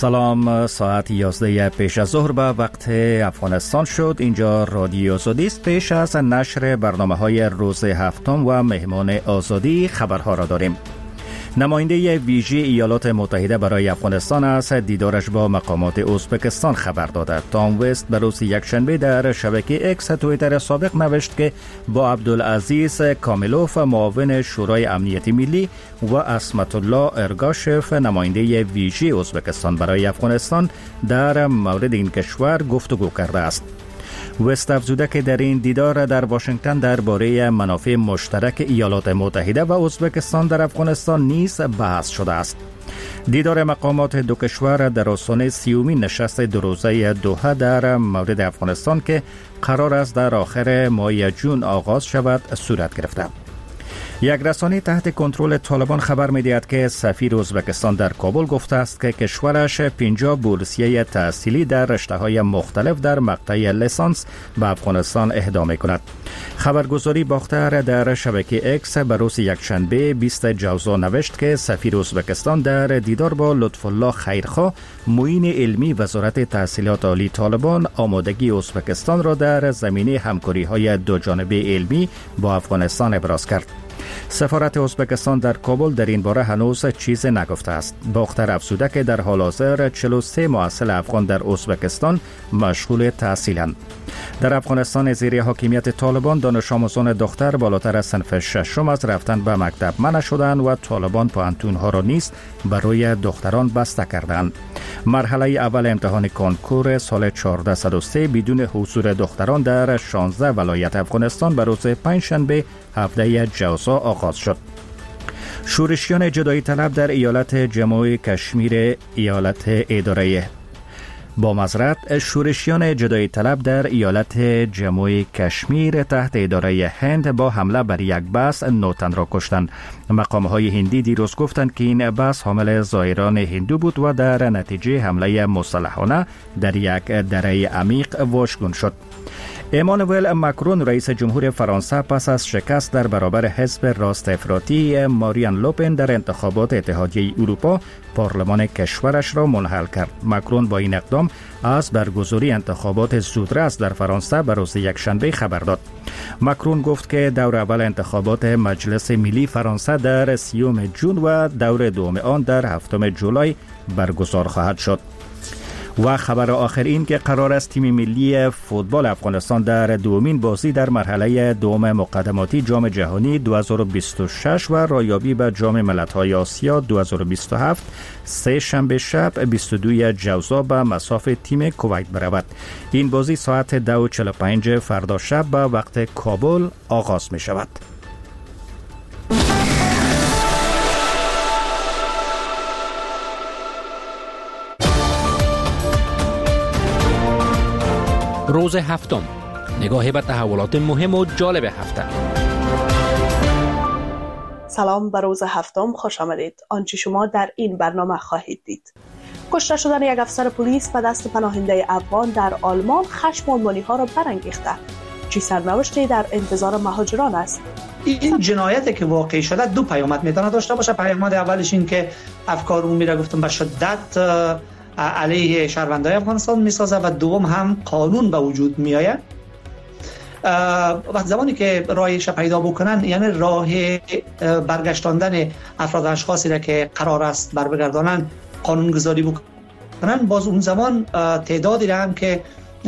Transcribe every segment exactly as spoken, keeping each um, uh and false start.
سلام، ساعت یازده پیش از ظهر به وقت افغانستان شد. اینجا رادیو آزادی است. پیش از نشر برنامه های روز هفتم و مهمان آزادی خبرها را داریم. نماینده ویژه ایالات متحده برای افغانستان از دیدارش با مقامات ازبکستان خبر داده. تام وست به روز یکشنبه در شبکه اکس توییتر سابق نوشت که با عبدالعزیز کاملوف معاون شورای امنیت ملی و عصمت الله ارگاشف نماینده ویژه ازبکستان برای افغانستان در مورد این کشور گفتگو کرده است. وست افزوده که در این دیدار در واشنگتن درباره منافع مشترک ایالات متحده و ازبکستان در افغانستان نیز بحث شده است. دیدار مقامات دو کشور در آستانه سیومین نشست دو روزه دوحه در مورد افغانستان که قرار است در آخر ماه جون آغاز شود صورت گرفته. یک رسانه تحت کنترل طالبان خبر می‌دهد که سفیر ازبکستان در کابل گفته است که کشورش پنجاه بورسیه تحصیلی در رشته‌های مختلف در مقطع لیسانس به افغانستان اهدا می‌کند. خبرگزاری باختر در شبکه اکس به روز یکشنبه بیست جوزا نوشت که سفیر ازبکستان در دیدار با لطف الله خیرخواه معین علمی وزارت تحصیلات عالی طالبان آمادگی ازبکستان را در زمینه همکاری‌های دوجانبه علمی با افغانستان ابراز کرد. سفارت ازبکستان در کابل در این باره هنوز چیز نگفته است. باختر افزوده که در حال حاضر چهل و سه محصل افغان در ازبکستان مشغول تحصیلند. در افغانستان زیر حاکمیت طالبان دانش آموزان دختر بالاتر از صنف ششم از رفتن به مکتب منع شدند و طالبان پوهنتون‌ها را نیز برای دختران بسته کردند. مرحله اول امتحان کنکور سال چهارده صد و سه بدون حضور دختران در شانزده ولایت افغانستان به روز پنجشنبه هفده جوزا آغاز شد. شورشیان جدایی طلب در ایالت جمهوری کشمیر ایالت اداره با معذرت شورشیان جدایی طلب در ایالت جمهوری کشمیر تحت اداره هند با حمله بر یک بس نو تن را کشتند. مقام‌های هندی دیروز گفتند که این بس حامل زائران هندو بود و در نتیجه حمله مسلحانه در یک دره عمیق واژگون شد. امانوئل ماکرون رئیس جمهور فرانسه پس از شکست در برابر حزب راست افراطی مارین لوپن در انتخابات اتحادیه اروپا پارلمان کشورش را منحل کرد. ماکرون با این اقدام از برگزاری انتخابات زودرس در فرانسه به روز یکشنبه خبر داد. ماکرون گفت که دور اول انتخابات مجلس ملی فرانسه در سیوم جون و دور دوم آن در هفتم جولای برگزار خواهد شد. و خبر آخر این که قرار است تیم ملی فوتبال افغانستان در دومین بازی در مرحله دوم مقدماتی جام جهانی دو هزار و بیست و شش و رایابی به جام ملت‌های آسیا دو هزار و بیست و هفت سه شنبه شب بیست و دو جوزا به مصاف تیم کویت برود. این بازی ساعت دو و چهل و پنج فردا شب به وقت کابل آغاز می شود. روز هفتم، نگاهی به تحولات مهم و جالب هفته. سلام، به روز هفتم خوش آمدید. آنچه شما در این برنامه خواهید دید: کشته شدن یک افسر پلیس به دست پناهنده افغان در آلمان خشم آلمانی ها را برانگیخته. چی سرنوشتی در انتظار مهاجران است؟ این جنایتی که واقع شده دو پیامد میتونه داشته باشه. پیامد اولش این که افکار عمومی را گفتم به شدت علیه شهروندان افغانستان میسازه و دوم هم قانون به وجود میآید. وقت زمانی که راهش پیدا بکنن، یعنی راه برگشتاندن افراد اشخاصی را که قرار است بر بگردانن قانون گذاری بکنن، باز اون زمان تعدادی را هم که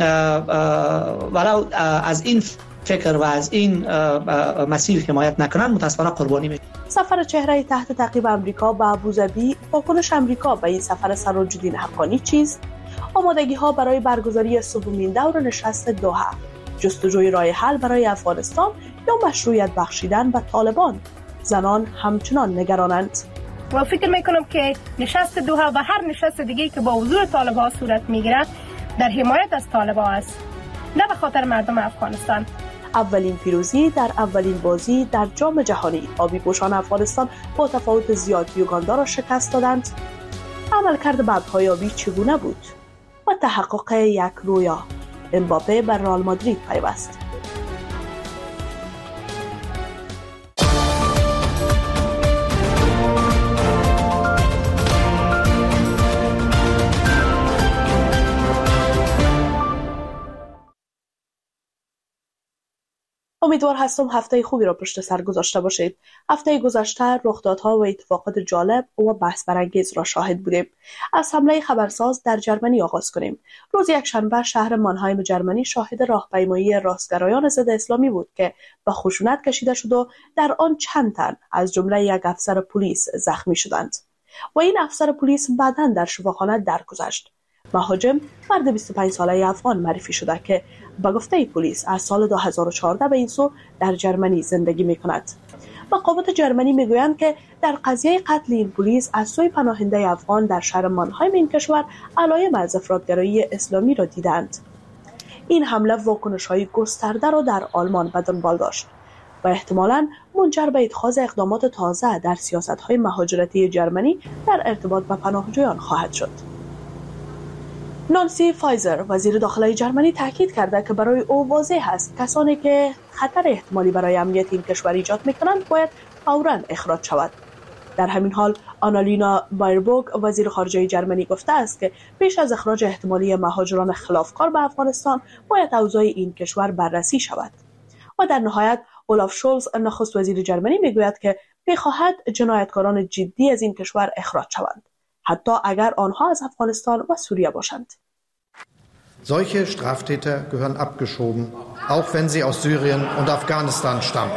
ولو از این فکر و از این مسیر حمایت نکنن متاسفانه قربانی میشه. سفر چهره تحت تعقیب امریکا به ابوظبی، واکنش امریکا به این سفر سراج‌الدین حقانی چیست؟ آمادگی ها برای برگزاری سومین دور نشست دوحه، جستجوی راه حل برای افغانستان یا مشروعیت بخشیدن به طالبان؟ زنان همچنان نگرانند. و فکر میکنم که نشست دوحه و هر نشست دیگه که با حضور طالبان صورت میگیره در حمایت از طالبان است، نه به خاطر مردم افغانستان. اولین پیروزی در اولین بازی در جام جهانی، آبی پوشان افغانستان با تفاوت زیاد یوگاندا را شکست دادند. عملکرد ببرهای آبی چگونه بود؟ و تحقق یک رویا، امباپه بر رئال مادرید پیوست. امیدوار هستم هفته خوبی را پشت سر گذاشته باشید. هفته گذشته رخدادها و اتفاقات جالب و بحث برانگیز را شاهد بودیم. از حمله خبرساز در جرمنی آغاز کنیم. روز یکشنبه شهر مانهایم جرمنی شاهد راهپیمایی راستگرایان ضد اسلامی بود که به خشونت کشیده شد و در آن چند تن از جمله یک افسر پلیس زخمی شدند و این افسر پلیس بعداً در شفاخانه درگذشت. مهاجم مرد بیست و پنج ساله افغان معرفی شده که به گفته پلیس از سال دو هزار و چهارده به این سو در جرمنی زندگی می کند. مقامات جرمنی می گویند که در قضیه قتل این پلیس از سوی پناهنده افغان در شهر مانهایم این کشور علایم از افراطگرایی اسلامی را دیدند. این حمله واکنش‌های گسترده را در آلمان به دنبال داشت و احتمالاً منجر به اتخاذ اقدامات تازه در سیاست‌های مهاجرتی جرمنی در ارتباط با پناهجویان خواهد شد. نانسی فایزر وزیر داخلی جرمنی تاکید کرده که برای او واضح است کسانی که خطر احتمالی برای امنیت این کشور ایجاد می‌کنند باید فوراً اخراج شود. در همین حال آنالینا بایربوگ وزیر خارجه جرمنی گفته است که پیش از اخراج احتمالی مهاجران خلافکار به افغانستان باید اوضاع این کشور بررسی شود. و در نهایت اولاف شولز نخست وزیر جرمنی میگوید که می‌خواهد جنایتکاران جدی از این کشور اخراج شوند، حتی اگر آنها از افغانستان و سوریه باشند. Solche Straftäter gehören abgeschoben, auch wenn sie aus Syrien und Afghanistan stammen.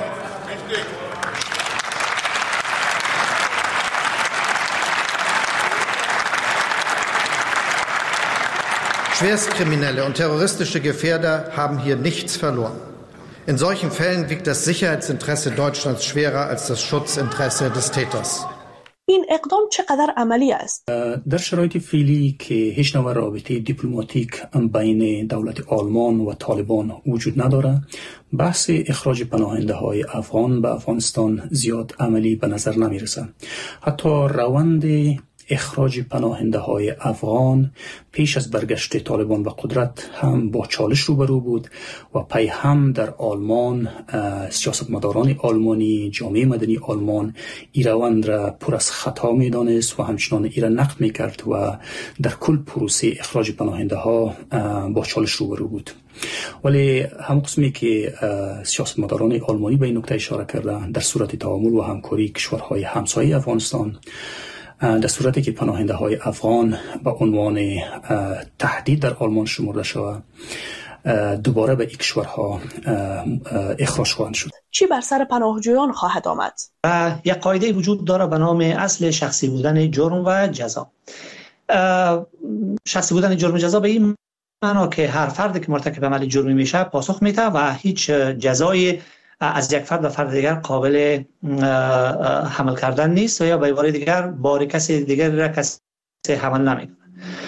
Schwerstkriminelle und terroristische Gefährder haben hier nichts verloren. In solchen Fällen wiegt das Sicherheitsinteresse Deutschlands schwerer als das Schutzinteresse des Täters. این اقدام چقدر عملی است؟ در شرایط فعلی که هیچ نوع رابطه دیپلماتیک بین دولت آلمان و طالبان وجود نداره، بحث اخراج پناهنده های افغان به افغانستان زیاد عملی به نظر نمی رسه. حتی روند اخراج پناهنده های افغان پیش از برگشت طالبان به قدرت هم با چالش روبرو بود و پی هم در آلمان سیاستمداران آلمانی، جامعه مدنی آلمان این روند را پر از خطا می دانست و همچنان این را نقد می کرد و در کل پروسه اخراج پناهنده ها با چالش روبرو بود. ولی هم قسمی که سیاستمداران آلمانی به این نکته اشاره کرده، در صورت تعامل و همکاری کشورهای همسایه افغانستان، در صورتی که پناهنده های افغان به عنوان تهدید در آلمان شمرده شود، دوباره به این کشورها اخراج خواهند شد. چی بر سر پناهجویان خواهد آمد؟ یک قاعده وجود داره به نام اصل شخصی بودن جرم و جزا. شخصی بودن جرم و جزا به این معنا که هر فردی که مرتکب عمل جرمی میشه پاسخ میده و هیچ جزایی از یک فرد به فرد دیگر قابل حمل کردن نیست و یا به عبارت دیگر بار کسی دیگر را کسی حمل نمیکنه.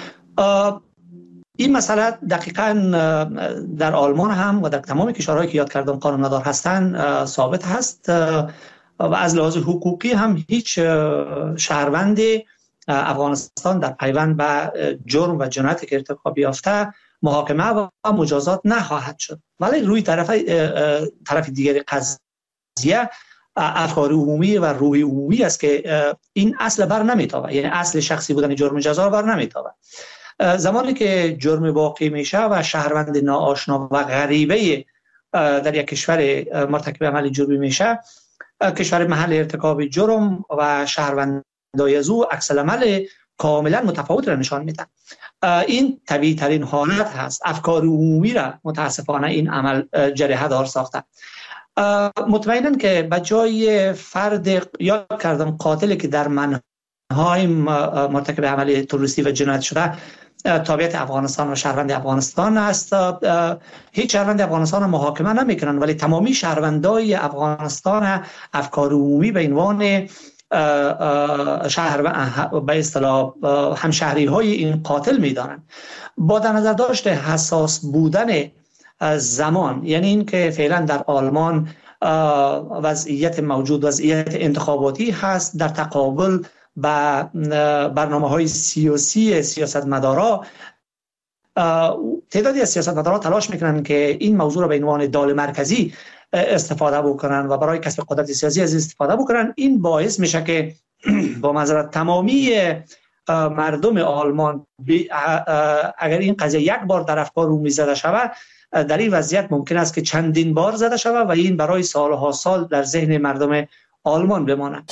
این مسئله دقیقاً در آلمان هم و در تمام کشورهایی که یاد کردم قانون مدار هستند ثابت هست و از لحاظ حقوقی هم هیچ شهروند افغانستان در پیوند به جرم و جنایتی که ارتکاب یافته محاکمه و مجازات نخواهد شد. ولی روی طرف طرف دیگر قضیه افکار عمومی و روح عمومی است که این اصل بر نمیتابه، یعنی اصل شخصی بودن جرم و جزا بر نمیتابه. زمانی که جرم واقع میشه و شهروند ناآشنا و غریبه در یک کشور مرتکب عمل جرمی میشه، کشور محل ارتکاب جرم و شهروندای از او عکس العمل کاملا متفاوت را نشان میدن. این طبیعی ترین حالت هست. افکار عمومی را متاسفانه این عمل جریحه دار ساخته. مطمئناً که به جای فرد یاد کردم قاتلی که در مانهایم مرتکب عمل تروریستی و جنایت شده تابعیت افغانستان و شهروند افغانستان است، هیچ شهروند افغانستان محاکمه نمیکنن، ولی تمامی شهروندای افغانستان افکار عمومی به عنوان شهر به اصطلاح همشهری های این قاتل میدانند. با در نظر داشته حساس بودن زمان، یعنی این که فعلا در آلمان وضعیت موجود وضعیت انتخاباتی هست در تقابل با برنامه های سیاسی سیاستمدارا، تعدادی از سیاستمدارا تلاش میکنن که این موضوع را به عنوان دال مرکزی استفاده بکنن و برای کسب قدرت سیاسی از استفاده بکنن. این باعث میشه که با معذرت تمامی مردم آلمان اگر این قضیه یک بار در افکار عمومی زده شود در این وضعیت ممکن است که چندین بار زده شود و این برای سالها سال در ذهن مردم آلمان بماند.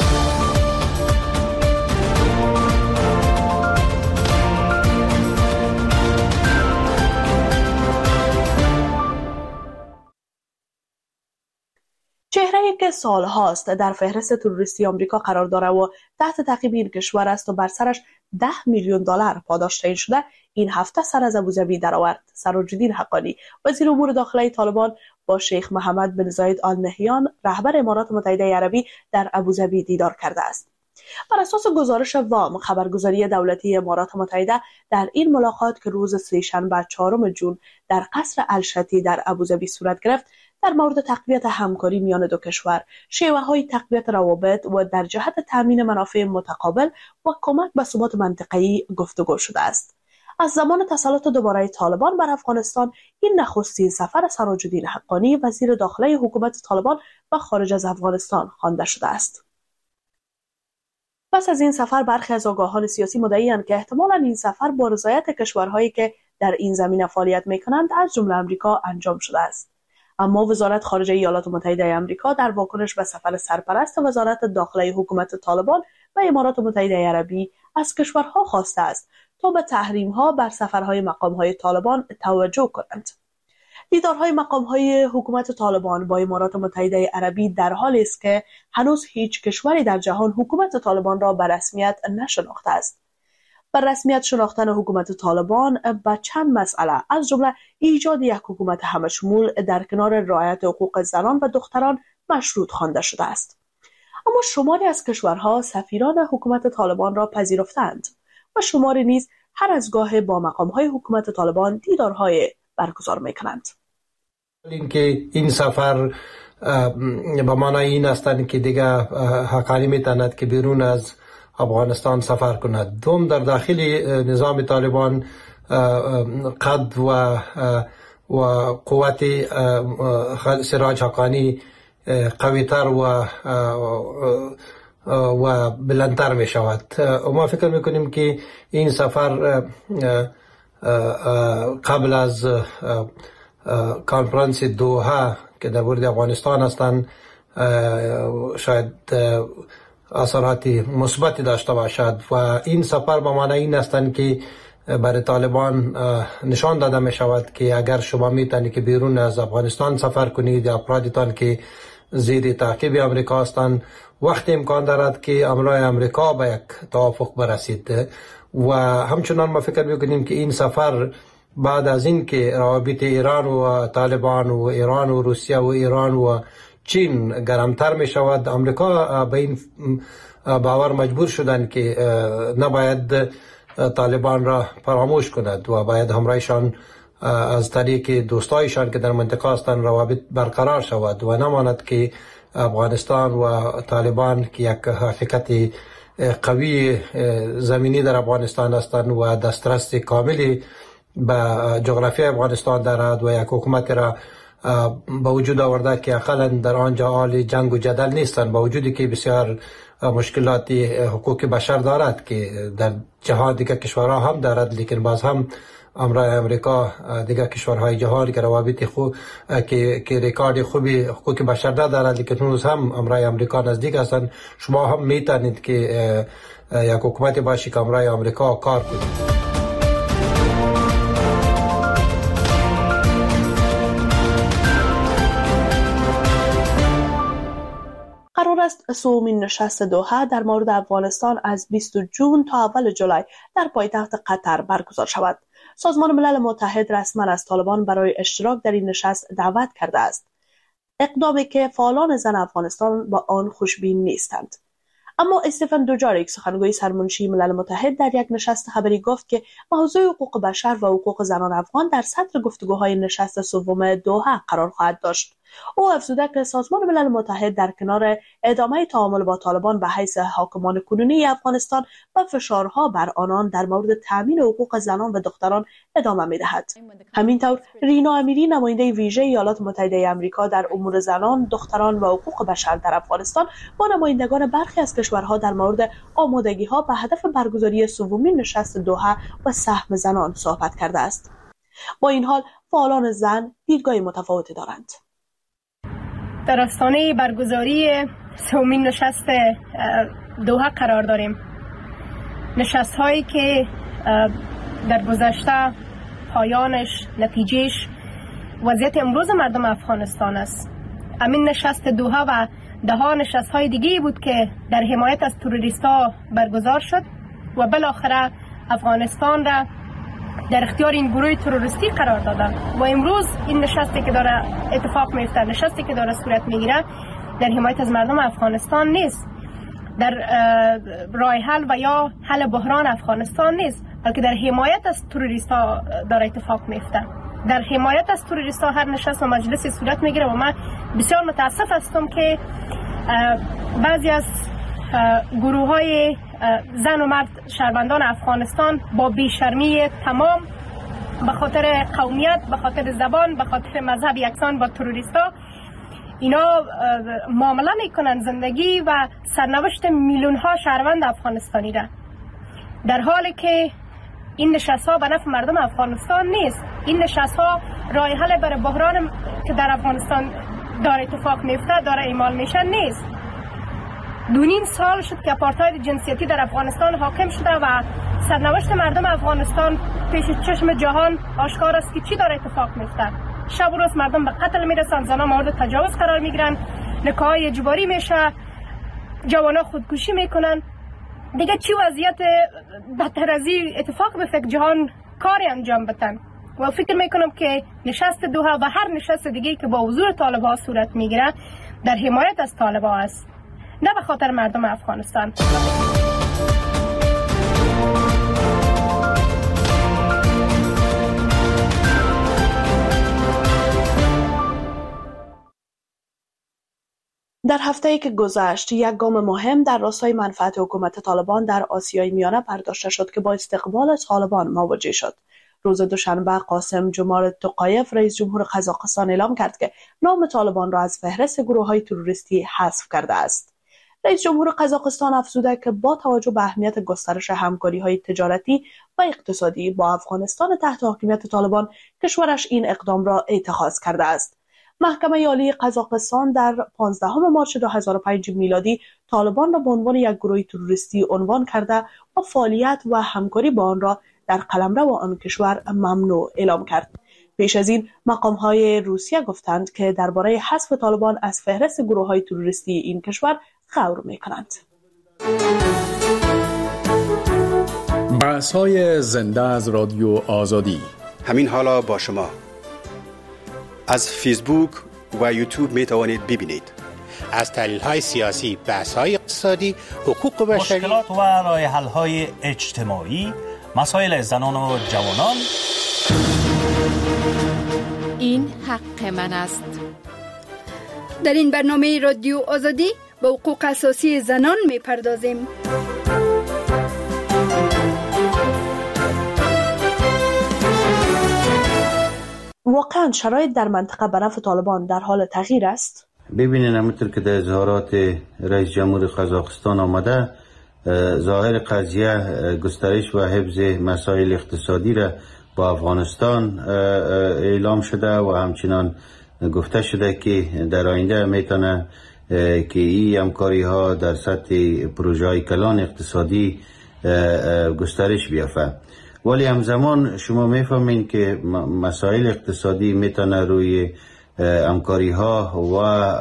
چهره‌ای که سالهاست در فهرست تروریستی آمریکا قرار دارد و تحت تعقیب این کشور است و بر سرش ده میلیون دلار پاداش تعیین شده، این هفته سر از ابوظبی درآورد. سراج الدین حقانی وزیر امور داخلی طالبان با شیخ محمد بن زاید آل نهیان رهبر امارات متحده عربی در ابوظبی دیدار کرده است. بر اساس گزارش وام خبرگزاری دولتی امارات متحده، در این ملاقات که روز سه‌شنبه چهارم ژوئن در قصر الشتی در ابوظبی صورت گرفت، در مورد تقویت همکاری میان دو کشور، شیوه‌های تقویت روابط و در جهت تامین منافع متقابل و کمک به ثبات منطقه‌ای گفتگو شده است. از زمان تسلط دوباره طالبان بر افغانستان، این نخستین سفر سراج الدین حقانی وزیر داخلی حکومت طالبان به خارج از افغانستان خوانده شده است. پس از این سفر برخی از آگاهان سیاسی مدعی‌اند که احتمالاً این سفر با رضایت کشورهایی که در این زمینه فعالیت می‌کنند از جمله آمریکا انجام شده است. اما وزارت خارجه ایالات متحده آمریکا در واکنش به سفر سرپرست وزارت داخلی حکومت طالبان و امارات متحده عربی از کشورها خواسته است تا به تحریم‌ها بر سفرهای مقام‌های طالبان توجه کنند. دیدارهای مقام‌های حکومت طالبان با امارات متحده عربی در حالی است که هنوز هیچ کشوری در جهان حکومت طالبان را به رسمیت نشناخته است. بر رسمیت شناختن حکومت طالبان به چند مسئله از جمله ایجاد یک حکومت همشمول در کنار رعایت حقوق زنان و دختران مشروط خوانده شده است. اما شماری از کشورها سفیران حکومت طالبان را پذیرفتند و شماری نیز هر از گاه با مقام‌های حکومت طالبان دیدارهای برگزار می‌کنند. اینکه این سفر به معنای این است که دیگه حقانی می‌تواند که بیرون از افغانستان سفر کند. دوم، در داخل نظام طالبان قد و و قوت سراج حقانی قوی‌تر و و بلندتر می شود. و ما فکر میکنیم که این سفر قبل از کنفرانس دوحه که در مورد افغانستان هستند شاید اثرات مثبتی داشته باشد و این سفر به معنی این هستند که برای طالبان نشان داده می شود که اگر شما می توانید که بیرون از افغانستان سفر کنید یا افرادتان که زیر تعقیب امریکا هستند، وقت امکان دارد که امرای امریکا به یک توافق برسید. و همچنان ما فکر میکنیم که این سفر بعد از این که روابط ایران و طالبان و ایران و روسیه و ایران و چین گرمتر می شود، امریکا به این باور مجبور شدند که نباید طالبان را فراموش کند و باید همراهشان از طریق دوستایشان که در منطقه هستند روابط برقرار شود و نماند که افغانستان و طالبان که یک حقیقت قوی زمینی در افغانستان هستند و دسترس کاملی به جغرافی افغانستان دارد و یک حکومت را با وجود آورده که اقلا در آنجا حال جنگ و جدل نیستند، با وجودی که بسیار مشکلات حقوق بشر دارد که در جهان دیگر کشورها هم دارد، لیکن باز هم امرای امریکا دیگر کشورهای جهان که روابط خوب که که رکورد خوبی حقوق بشر ندارد، لیکن هنوز هم امرای امریکا نزدیک هستند. شما هم میتونید که یک حکومت باشی که امرای امریکا کار کنید. قرار است سومین نشست دوحه در مورد افغانستان از بیستم ژوئن تا اول جولای در پایتخت قطر برگزار شود. سازمان ملل متحد رسما از طالبان برای اشتراک در این نشست دعوت کرده است، اقدامی که فعالان زن افغانستان با آن خوشبین نیستند. اما استفن دوجاریک، سخنگوی سرمنشی ملل متحد، در یک نشست خبری گفت که موضوع حقوق بشر و حقوق زنان افغان در سطر گفتگوهای نشست سوم دوحه قرار خواهد داشت. او افزوده که سازمان ملل متحد در کنار ادامه تعامل با طالبان به حیث حاکمان کنونی افغانستان و فشارها بر آنان در مورد تامین حقوق زنان و دختران ادامه می‌دهد. همینطور رینا امیری، نماینده ویژه ایالات متحده آمریکا در امور زنان، دختران و حقوق بشر در افغانستان، با نمایندگان برخی از کشورها در مورد آمادگی‌ها به هدف برگزاری سومین نشست دوحه و سهم زنان صحبت کرده است. با این حال فعالان زن دیدگاه متفاوتی دارند. در آستانه برگزاری سومین نشست دوحه قرار داریم. نشست هایی که در گذشته پایانش، نتیجهش وضعیت امروز مردم افغانستان است. همین نشست دوحه و ده ها نشست های دیگه بود که در حمایت از تروریست ها برگزار شد و بالاخره افغانستان را در اختیار این گروه تروریستی قرار دادن و امروز این نشستی که داره اتفاق میفته، نشستی که داره صورت میگیره در حمایت از مردم افغانستان نیست، در راه حل و یا حل بحران افغانستان نیست، بلکه در حمایت از تروریست ها داره اتفاق میفته. در حمایت از تروریست ها هر نشست و مجلسی صورت میگیره و من بسیار متاسف هستم که بعضی از گروه های زن و مرد شهروندان افغانستان با بیشرمی تمام به خاطر قومیت، به خاطر زبان، به خاطر مذهب یکسان با تروریستا اینا معامله میکنن زندگی و سرنوشت میلیون ها شهروند افغانستانی را، در حالی که این نشست ها به نفع مردم افغانستان نیست. این نشست ها راه حل برای بحران که در افغانستان داره اتفاق میفته، داره اعمال میشه نیست. دو نیم سال شد که آپارتاید جنسیتی در افغانستان حاکم شده و سرنوشت مردم افغانستان پیش چشم جهان آشکار است که چی داره اتفاق میفته. شب و روز مردم به قتل میرسن، زنها مورد تجاوز قرار میگیرن، نکاح اجباری میشه، جوانا خودکشی میکنن. دیگه چی وضعیت بدتر از این اتفاق بیفته که جهان کاری انجام بدن؟ و فکر میکنم که نشست دوحه و هر نشست دیگه که با حضور طالبان صورت میگیره در حمایت از طالبان است، نه به خاطر مردم افغانستان. در هفته‌ای که گذشت یک گام مهم در راستای منفعت حکومت طالبان در آسیای میانه برداشته شد که با استقبال طالبان مواجه شد. روز دوشنبه قاسم جمال توقایف رئیس جمهور قزاقستان اعلام کرد که نام طالبان را از فهرست گروه‌های تروریستی حذف کرده است. رئیس جمهور قزاقستان افزوده که با توجه به اهمیت گسترش همکاری‌های تجارتی و اقتصادی با افغانستان تحت حاکمیت طالبان، کشورش این اقدام را اتخاذ کرده است. محکمه عالی قزاقستان در پانزدهم مارس دو هزار و پنج میلادی طالبان را به عنوان یک گروه تروریستی عنوان کرده و فعالیت و همکاری با آن را در قلمرو آن کشور ممنوع اعلام کرد. پیش از این مقام‌های روسیه گفتند که درباره حذف طالبان از فهرست گروه‌های تروریستی این کشور غور می‌کنند. بحث‌های زنده از رادیو آزادی همین حالا با شما از فیسبوک و یوتیوب می توانید ببینید. از تحلیل‌های سیاسی، بحث‌های اقتصادی، حقوق بشری، مشکلات و راه حل‌های اجتماعی، مسائل زنان و جوانان. این حق من است. در این برنامه رادیو آزادی به حقوق اساسی زنان می‌پردازیم. واقعا شرایط در منطقه به نفع طالبان در حال تغییر است؟ ببینید همونطور که در اظهارات رئیس جمهور قزاقستان آمده، ظاهر قضیه گسترش و حفظ مسائل اقتصادی را با افغانستان اعلام شده و همچنان گفته شده که در آینده میتونه که این همکاری ها در سطح پروژه کلان اقتصادی گسترش بیافته. ولی همزمان شما میفهمین که مسائل اقتصادی میتونه روی همکاری ها و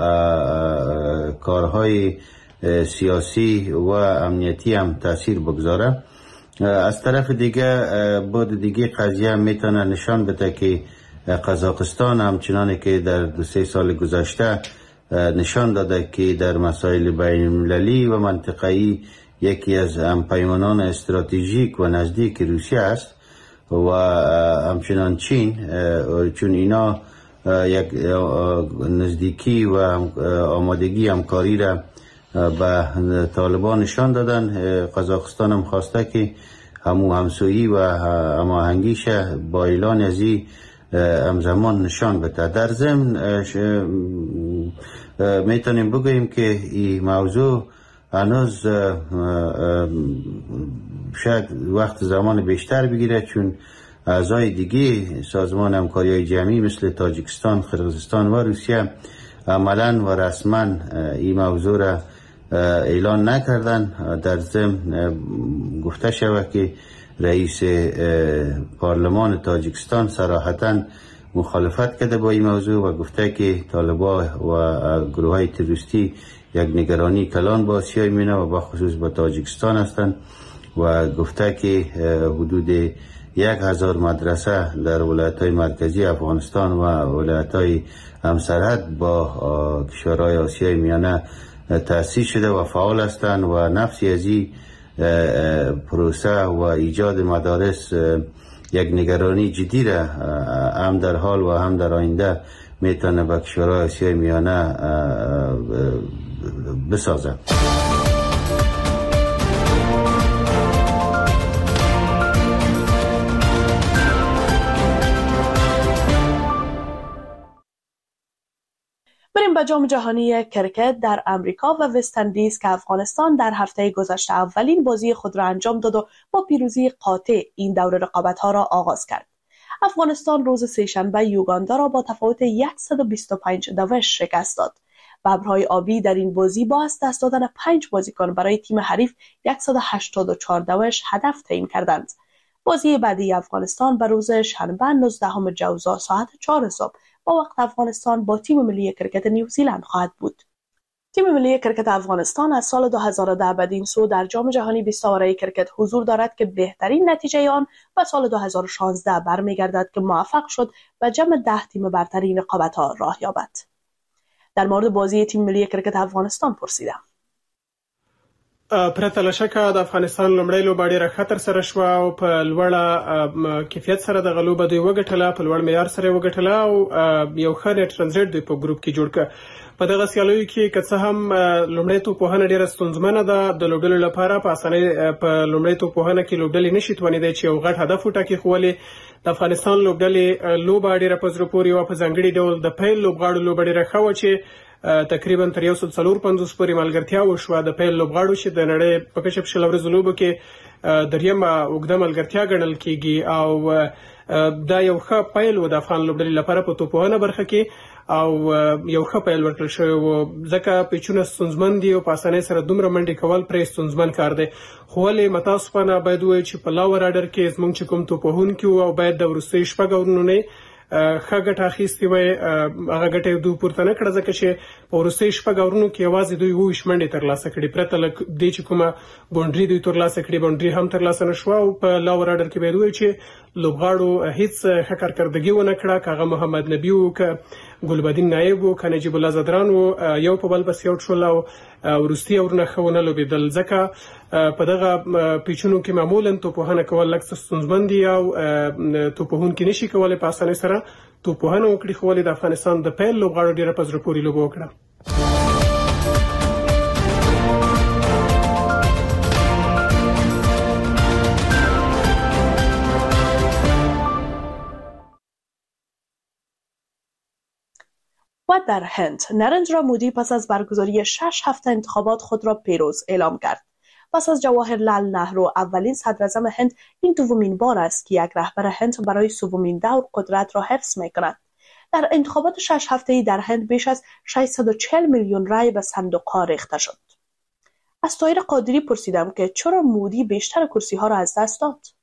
کارهای سیاسی و امنیتی هم تاثیر بگذاره. از طرف دیگه بود دیگه قضیه میتونه نشان بده که قزاقستان همچنان که در دو سه سال گذشته نشان داده که در مسائل بین المللی و منطقه‌ای یکی از همپیمانان استراتژیک و نزدیک روسیه است و همچنان چین، چون اینا یک نزدیکی و آمادگی همکاری را به طالبان نشان دادن. قزاقستان هم خواسته که همو همسویی و هماهنگیش با اعلان از این همزمان نشان بده. در ضمن میتونیم بگوییم که این موضوع هنوز شاید وقت زمان بیشتر بگیره، چون اعضای دیگه سازمان همکاری جمعی مثل تاجیکستان، قرقیزستان و روسیه عملا و رسما این موضوع را اعلان نکردن. در ضمن گفته شود که رئیس پارلمان تاجیکستان صراحتاً مخالفت کرده با این موضوع و گفته که طالبان و گروه های تروریستی یک نگرانی کلان با آسیای میانه و با خصوص با تاجیکستان هستند و گفته که حدود یک هزار مدرسه در ولایت های مرکزی افغانستان و ولایت های همسرحد با کشورهای آسیای میانه تأسیس شده و فعال هستند و نفسی از این پروسه و ایجاد مدارس یک نگرانی جدی را هم در حال و هم در آینده میتونه به کشورهای آسیای میانه بسازه. بریم به جام جهانی کرکت در امریکا و وست اندیز که افغانستان در هفته گذشته اولین بازی خود را انجام داد و با پیروزی قاطع این دور رقابت‌ها را آغاز کرد. افغانستان روز سه‌شنبه یوگاندا را با تفاوت صد و بیست و پنج دوش شکست داد. ببرهای آبی در این بازی با از دست دادن پنج بازیکن برای تیم حریف صد و هشتاد و چهار دوش هدف تعیین کردند. بازی بعدی افغانستان به روز شنبه نوزدهم جوزا ساعت چهار صبح با وقت افغانستان با تیم ملی کرکت نیوزیلند خواهد بود. تیم ملی کرکت افغانستان از سال دو هزار و ده بدین سو در جام جهانی بیست آوره کرکت حضور دارد که بهترین نتیجه آن به سال دو هزار و شانزده برمیگردد که موفق شد به جمع ده تیم برتر این رقابت‌ها راه یابد. در مورد بازی تیم ملی کرکت افغانستان پرسیدم. پرته له شکه د افغانستان لومړی لوبه ډېره ښه ترسره شوه او په لوړه کیفیت سره دغه لوبه دوی وګټله، په لوړ معیار سره یې وګټله او یو ښه نیټ رن ریټ دوی په ګروپ کې جوړ کړ. په دغه سیالیو کې که څه هم لومړی توپوهنه ډېره ستونزمنه ده، د لوبډلو لپاره په اسانۍ په لومړی توپوهنه کې لوبډلې نشي توانېدی چې یو غټ هدف وټاکي، خو ولې د افغانستان لوبډلې لوبه ډېره په زړه پورې وه. په ځانګړي ډول د پیل لوبغاړو لوبه ډېره ښه وه چې تقریبا تر یو سل څلور پنځوس پورې ملګرتیا وشوه. د پیل لوبغاړو چې د نړۍ په کچه په شل ورځو لوبو کې دریمه اوږده ملګرتیا ګڼل کیږي او دا یو ښه پیل و د افغان لوبډلې لپاره په توپوهنه برخه کې او یو ښه پیل ورکړل شوی و، ځکه پیچونه ستونزمن دي او په اسانۍ سره دومره منډې کول پرې ستونزمن کار دی. خو ولې متاسفانه باید ووایو چې په لاور اډر کې زموږ چې کوم توپوهونکي وو او باید د وروستیو شپږ اورونو نه ښه ګټه اخیستې وای، هغه ګټه یې دوی پورته نه کړه ځکه چې په وروستیو شپږ اورونو کې یوازې دوی اووه ویشت منډې ترلاسه کړي، پرته له دې چې کومه باونډري دوی ترلاسه کړي باونډري هم ترلاسه نه شوه. او په لاور اډر کې باید ووایو چې لوبغاړو هیڅ ښه کارکردګي ونه کړه، که هغه محمد نبي و، که ګلبدین نایب و، که نجیب الله زدران و، یو په بل پسې اوټ شول او وروستي اورونه ښه ونه لوبېدل. ځکه په دغه پیچونو کې معمولا توپوهنه کول لږ څه ستونزمن دي او توپوهونکي نشي کولی په اسانۍ سره توپوهنه وکړي، خو ولې د افغانستان د پیل لوبغاړو ډېره په زړه پورې لوبه وکړه. و در هند نریندرا مودی پس از برگزاری شش هفته انتخابات خود را پیروز اعلام کرد. پس از جواهرلال نهرو اولین صدراعظم هند، این دومین بار است که یک رهبر هند برای سومین دور قدرت را حفظ می‌کند. در انتخابات شش هفته‌ای در هند بیش از ششصد و چهل میلیون رای به صندوق‌ها ریخته شد. از طاهر قادری پرسیدم که چرا مودی بیشتر کرسی‌ها را از دست داد؟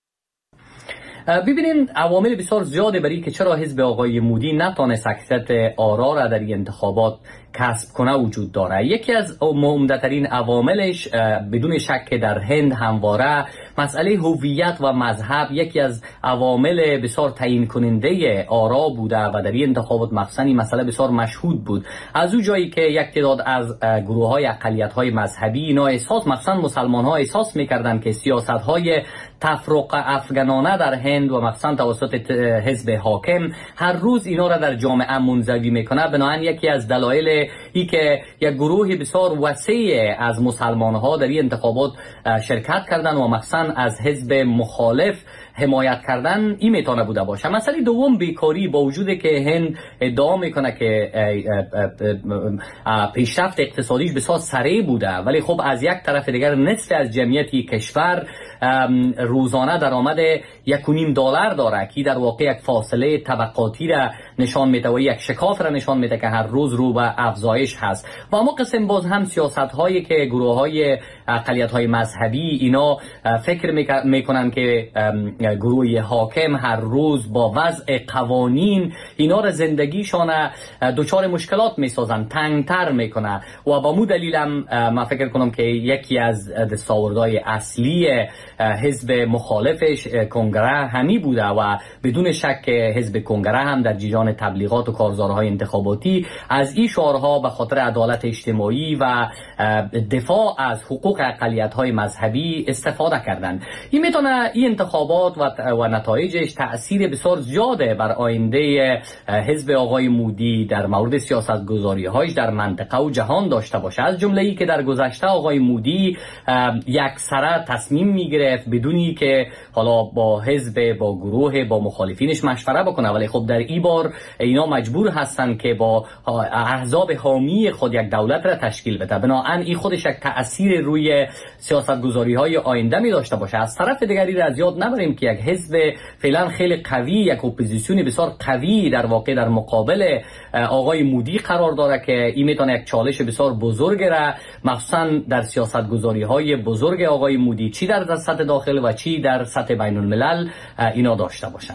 ببینید عوامل بسیار زیاده برای که چرا حزب آقای مودی نتانست اکثریت آرا را در این انتخابات کسب کنه وجود داره. یکی از عمده‌ترین عواملش بدون شک در هند همواره مسئله هویت و مذهب یکی از عوامل بسیار تعیین کننده آرا بوده و در این انتخابات مخصوصا این مسئله بسیار مشهود بود. از اون جایی که یک تعداد از گروه‌های اقلیت‌های مذهبی اینا احساس مخصوصا مسلمان‌ها احساس می‌کردند که سیاست‌های تفرق افغانانه در هند و مخصوصا توسط حزب حاکم هر روز اینا را در جامعه منزوی میکنه. بنابراین یکی از دلایل ای که یک گروه بسیار وسیع از مسلمان ها در این انتخابات شرکت کردن و مخصوصا از حزب مخالف حمایت کردن، این میتونه بوده باشه. مسئله دوم بیکاری، با وجودی که هند ادعا میکنه که پیشرفت اقتصادیش بسیار سریع بوده، ولی خب از یک طرف دیگر نصف از جمعیت کشور روزانه درآمد یک و نیم دلار داره که در واقع یک فاصله طبقاتی را نشان میده و یک شکاف را نشان میده که هر روز رو به افزایش هست. و اما قسم باز هم سیاست هایی که گروه های اقلیت های مذهبی اینا فکر میکنن که گروه حاکم هر روز با وضع قوانین اینا را زندگیشان دچار مشکلات میسازن، تنگتر میکنه و با مو دلیلم من فکر کنم که یکی از دستاوردهای اصلی حزب مخالفش کنگره همی بوده و بدون شک حزب کنگره هم در جریان تبلیغات و کارزارهای انتخاباتی از این شعارها به خاطر عدالت اجتماعی و دفاع از حقوق اقلیت‌های مذهبی استفاده کردند. این میتونه این انتخابات و, و نتایجش تأثیر بسیار زیاده بر آینده حزب آقای مودی در مورد سیاست‌گذاری‌هایش در منطقه و جهان داشته باشه. از جمله ای که در گذشته آقای مودی یکسره تصمیم میگرفت بدونی که حالا با حزب، با گروه، با مخالفینش مشوره بکنه، ولی خب در این بار اینا مجبور هستن که با احزاب حامی خود یک دولت را تشکیل بده. بنابراین این خودش یک تأثیر روی سیاست‌گذاری‌های آینده می داشته باشه. از طرف دیگری را از یاد نبریم که یک حزب فعلا خیلی قوی، یک اپوزیسیون بسیار قوی در واقع در مقابل آقای مودی قرار داره که این میتونه یک چالش بسیار بزرگ را مخصوصا در سیاست‌گذاری‌های بزرگ آقای مودی چی در سطح داخل و چی در سطح بین الملل اینا داشته باشن.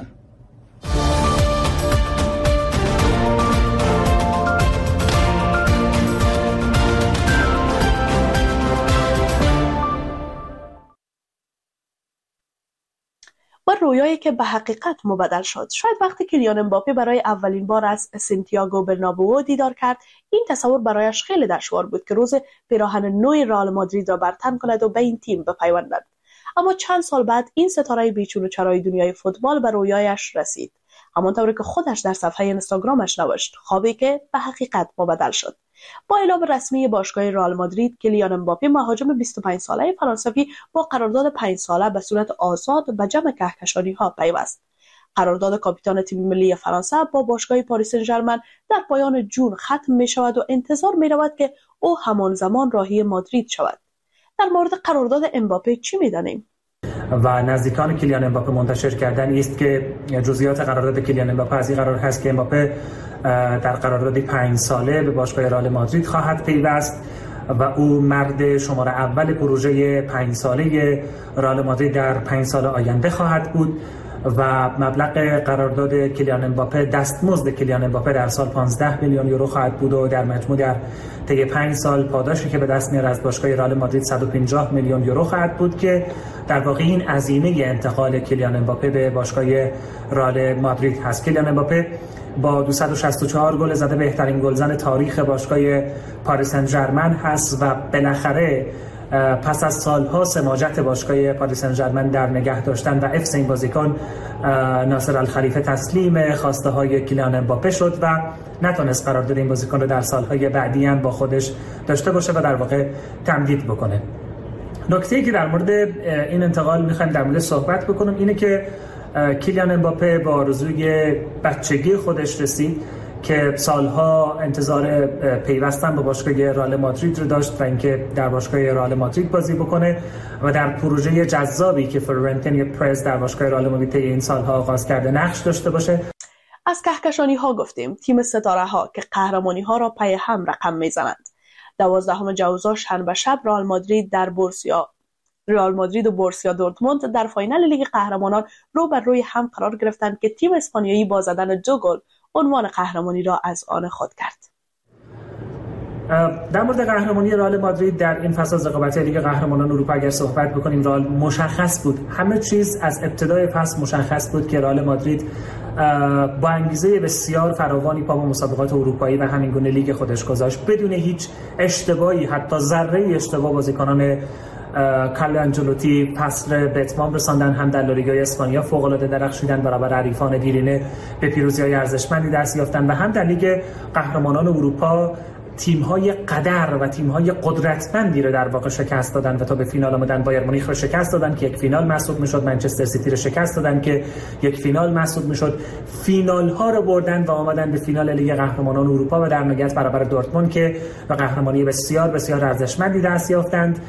و رویایی که به حقیقت مبدل شد. شاید وقتی کیلیان امباپه برای اولین بار از سانتیاگو برنابئو دیدار کرد، این تصور برایش خیلی دشوار بود که روز پیراهن نو رئال مادرید را برتن کند و به این تیم بپیوندد. اما چند سال بعد این ستاره بیچون و چرای دنیای فوتبال به رویایش رسید. همانطور که خودش در صفحه اینستاگرامش نوشت، خوابی که به حقیقت مبدل شد. با اعلام رسمی باشگاه رئال مادرید، کیلیان امباپه مهاجم بیست و پنج ساله فرانسوی با قرارداد پنج ساله به صورت آزاد به جمع کهکشانی‌ها پیوست. قرارداد کاپیتان تیم ملی فرانسه با باشگاه پاریس سن ژرمن در پایان جون ختم می‌شود و انتظار می‌رود که او همان زمان راهی مادرید شود. در مورد قرارداد امباپه چی می‌دانیم؟ و نزدیکان کیلیان امباپه منتشر کردن است که جزئیات قرارداد کیلیان امباپه از این قرار هست که امباپه در قرارداد پنج ساله به باشگاه رئال مادرید خواهد پیوست و او مرد شماره اول پروژه پنج ساله رئال مادرید در پنج سال آینده خواهد بود و مبلغ قرارداد کیلیان امباپه، دستمزد کیلیان امباپه در سال پانزده میلیون یورو خواهد بود و در مجموع در طی پنج سال پاداشی که به دست میاره از باشگاه رئال مادرید صد و پنجاه میلیون یورو خواهد بود که در واقع این هزینه انتقال کیلیان امباپه به باشگاه رئال مادرید هست. کیلیان امباپه با دویست و شصت و چهار گل زده بهترین گلزن تاریخ باشگاه پاریس سن ژرمن هست و بالاخره پس از سالها سماجت باشگاه پاریس سن ژرمن در نگه داشتن و حفظ این بازیکن، ناصر الخلیفه تسلیم خواسته های کیلیان امباپه شد و نتونست قرارداد این بازیکن رو در سالهای بعدی هم با خودش داشته باشه و در واقع تمدید بکنه. نکته‌ای که در مورد این انتقال می‌خوایم در مورد صحبت بکنم اینه که کیلیان امباپه با آرزوی بچگی خودش رسید که سالها انتظار پیوستن به باشگاه رئال مادرید رو داشت و اینکه در باشگاه رئال مادرید بازی بکنه و در پروژه جذابی که فلورنتینو پرز در باشگاه رئال مادرید این سالها آغاز کرده نقش داشته باشه. از کهکشانی ها گفتیم، تیم ستاره ها که قهرمانی ها را پی هم رقم میزنند. دوازدهم جوزا شنبه شب رئال مادرید در بورسیا رئال مادرید و بورسیا دورتموند در فاینال لیگ قهرمانان رو بر روی هم قرار گرفتند که تیم اسپانیایی با زدن دو گل عنوان قهرمانی را از آن خود کرد. در مورد قهرمانی رئال مادرید در این فصل از رقابت لیگ قهرمانان اروپا اگر صحبت بکنیم، رئال مشخص بود، همه چیز از ابتدای فصل مشخص بود که رئال مادرید با انگیزه بسیار فراوانی پا به مسابقات اروپایی و همین گونه لیگ خودش گذاشت بدون هیچ اشتباهی، حتی ذره اشتباه بازیکنان کارلو آنچلوتی فصل به اتمام رساندن. هم در لالیگای اسپانیا فوق‌العاده درخشیدن، برابر حریفان دیرینه به پیروزی‌های ارزشمندی دست یافتن و هم در لیگ قهرمانان اروپا تیم‌های قدر و تیم‌های قدرتمندی رو در واقع شکست دادن و تا به فینال آمدن. بایر مونیخ رو شکست دادن که یک فینال محسوب می‌شد، منچستر سیتی رو شکست دادن که یک فینال محسوب می‌شد. فینال‌ها رو بردن و آمدن به فینال لیگ قهرمانان اروپا و در نهایت برابر دورتموند که به قهرمانی بسیار بسیار ارزشمندی دست یافتند.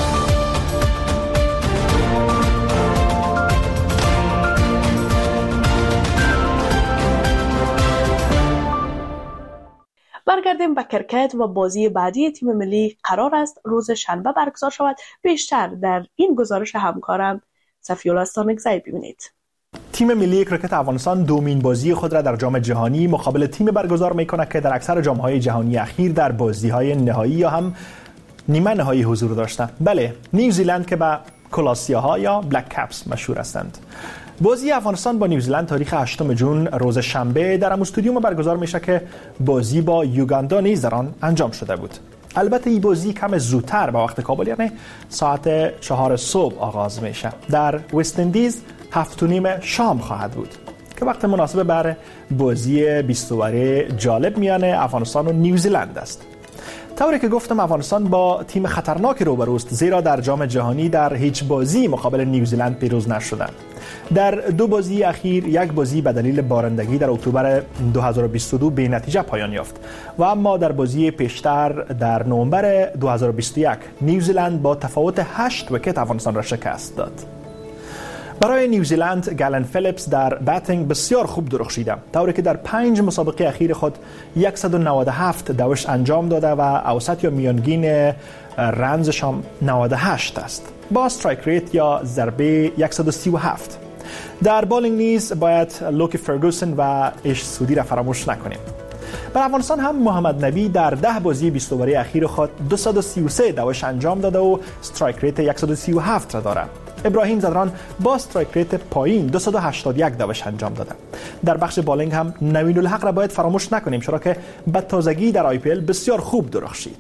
برگردیم به کرکت و بازی بعدی تیم ملی قرار است روز شنبه برگزار شود. بیشتر در این گزارش همکارم صفی‌الله استانکزی ببینید. تیم ملی کرکت افغانستان دومین بازی خود را در جام جهانی مقابل تیم برگزار می‌کند که در اکثر جام‌های جهانی اخیر در بازی‌های نهایی یا هم نیمه نهایی حضور داشته. بله، نیوزیلند که به کلاسیاها یا بلک کپس مشهور هستند. بازی افغانستان با نیوزیلند تاریخ هشتم ژوئن روز شنبه در استادیوم برگزار میشه که بازی با یوگاندا نیز در آن انجام شده بود. البته این بازی کم زودتر به وقت کابل، یعنی ساعت چهار صبح آغاز میشه. در وست اندیز هفت و نیم شام خواهد بود که وقت مناسب بر بازی بیست اوره جالب میان افغانستان و نیوزیلند است. طوری که گفتم افغانستان با تیم خطرناک روبروست، زیرا در جام جهانی در هیچ بازی مقابل نیوزیلند پیروز نشدند. در دو بازی اخیر یک بازی به دلیل بارندگی در اکتبر دو هزار و بیست و دو به نتیجه پایان یافت و اما در بازی پیشتر در نوامبر دو هزار و بیست و یک نیوزیلند با تفاوت هشت ویکت افغانستان را شکست داد. برای نیوزیلند گالن فیلیپس در باتینگ بسیار خوب درخشیده، طوری که در پنج مسابقه اخیر خود صد و نود و هفت دوش انجام داده و اوسط یا میانگین رنزش هم نود و هشت است با استرایک ریت یا ضربه صد و سی و هفت. در بالینگ نیز باید لوکی فرگوسن و ایش سودی را فراموش نکنیم. بر افغانستان هم محمد نبی در ده بازی بیست اوره اخیر خود دویست و سی و سه دوش انجام داده و استرایک ریت صد و سی و هفت را دارد. ابراهیم زدران با استرایک ریت پایین دویست و هشتاد و یک دوش انجام داده. در بخش بالینگ هم نوین الحق را باید فراموش نکنیم، چرا که به تازگی در آی پی ال بسیار خوب درخشید.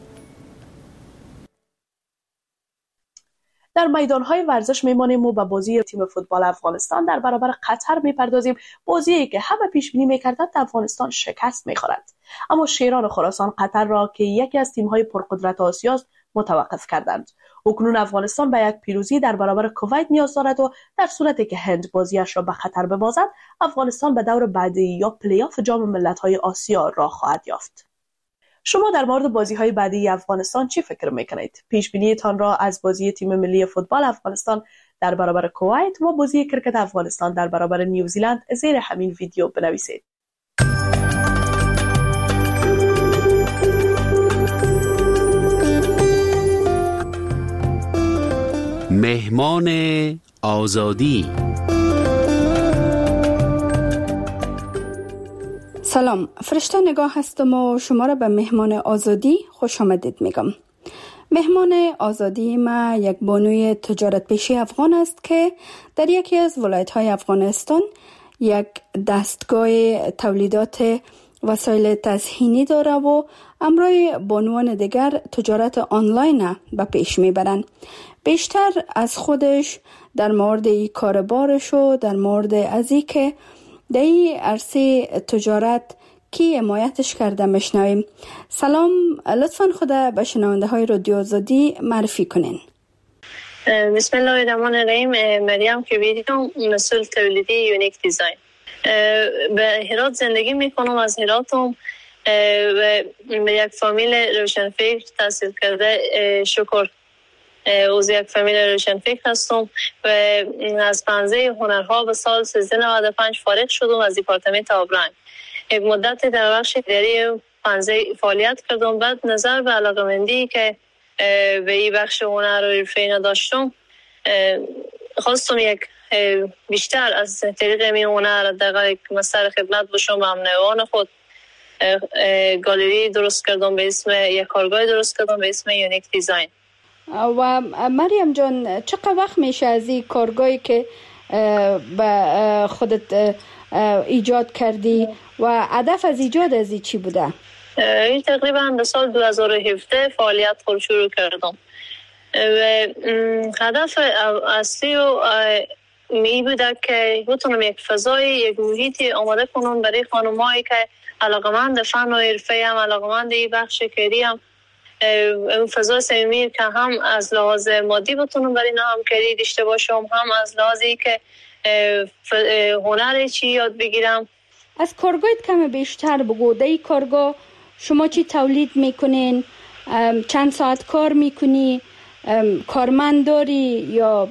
در میدان‌های ورزش میمانیم و به بازی تیم فوتبال افغانستان در برابر قطر میپردازیم. بازی‌ای که همه پیش بینی می‌کردند افغانستان شکست می‌خورد، اما شیران خراسان قطر را که یکی از تیم‌های پرقدرت آسیا است متوقف کردند. اکنون افغانستان به یک پیروزی در برابر کویت نیاز دارد و در صورتی که هند بازیش را به خطر ببازد، افغانستان به دور بعدی یا پلی‌آف جام ملت‌های آسیا راه خواهد یافت. شما در مورد بازی‌های بعدی افغانستان چی فکر می‌کنید؟ پیش بینی‌تان را از بازی تیم ملی فوتبال افغانستان در برابر کویت و بازی کرکت افغانستان در برابر نیوزیلند زیر همین ویدیو بنویسید. مهمان آزادی. سلام، فرشته نگاه هستم و شما را به مهمان آزادی خوش آمدید میگم. مهمان آزادی ما یک بانوی تجارت پیشی افغان است که در یکی از ولایت‌های افغانستان یک دستگاه تولیدات وسایل تزئینی داره و همراه بانوان دیگر تجارت آنلاین به پیش میبرند. بیشتر از خودش در مورد ای کاربارش و در مورد از ای که در این عرصه تجارت کی حمایتش کرده میشنویم. سلام، لطفاً خدا به شنونده های رادیو آزادی معرفی کنین. بسم الله الرحمن الرحیم. مریم کبیری‌ام، مسئول تولیدی یونیک دیزاین. به هرات زندگی میکنم. از هراتم و به یک فامیل روشنفکر تحصیل کرده شکر از یک فامیل روشنفکر هستم و از پنزه هنرها به سال سیزده نود و پنج فارغ شدم از دیپارتمنت آبرنگ. یک مدت در بخش اداری پنزه فعالیت کردم. بعد نظر به علاقه‌مندی که به این بخش هنر و حرفه داشتم، خواستم یک بیشتر از طریق این هنر در یک مسیر خدمت باشم به همنوعان خود. گالری درست کردم به اسم یک کارگاه درست کردم به اسم یونیک دیزاین. و مریم جان، چقدر وقت میشه از این کارگاهی که به خودت ایجاد کردی و هدف از ایجاد از این چی بوده؟ این تقریبا به سال دو هزار و هفده فعالیت خود شروع کردم و هدف اصلی و می بوده که بتونم یک فضای یک محیطی آماده کنم برای خانمایی که علاقمند فن و حرفه هم علاقمند این بخش کاری هم اون فضای صمیمی که هم از لحاظ مادی بتونم برای اینا همکاری داشته باشم، هم از لحاظی که هنر چی یاد بگیرم. از کارگاهت کم بیشتر بگو. در این کارگاه شما چی تولید میکنین؟ چند ساعت کار میکنی؟ کارمند داری یا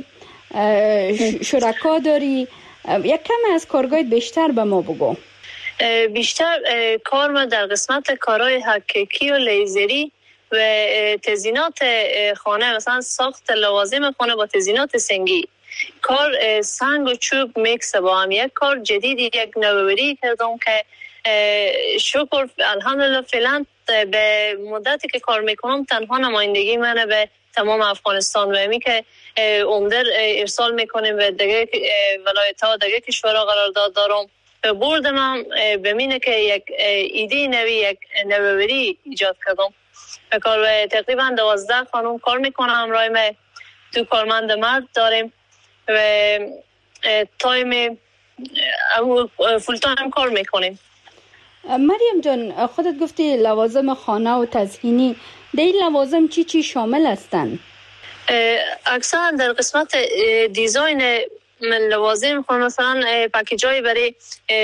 شرکا داری؟ یک کم از کارگاهت بیشتر به ما بگو. بیشتر کار ما در قسمت کارهای حقیقی و لیزری و تزیینات خانه، مثلا ساخت لوازم خانه با تزیینات سنگی. کار سنگ و چوب میکس با هم یک کار جدیدی، یک نوآوری کردم که شکر الحمدلله فعلا به مدتی که کار میکنم تنها نمایندگی منه به تمام افغانستان و همی که عمدر ارسال میکنیم و دیگه ولایت ها دیگه کشورها قرارداد دارم. برد من بمینه که یک ایده نوی، یک نوآوری ایجاد کردم. کار تقریبا دوازده خانم کار میکنم همراه ما. دو کارمند مرد داریم و تایم فول تایم کار میکنیم. مریم جان، خودت گفتی لوازم خانه و تزیینی، در این لوازم چی چی شامل هستن؟ اکثر در قسمت دیزاین لوازم خانه، مثلا پکیجای برای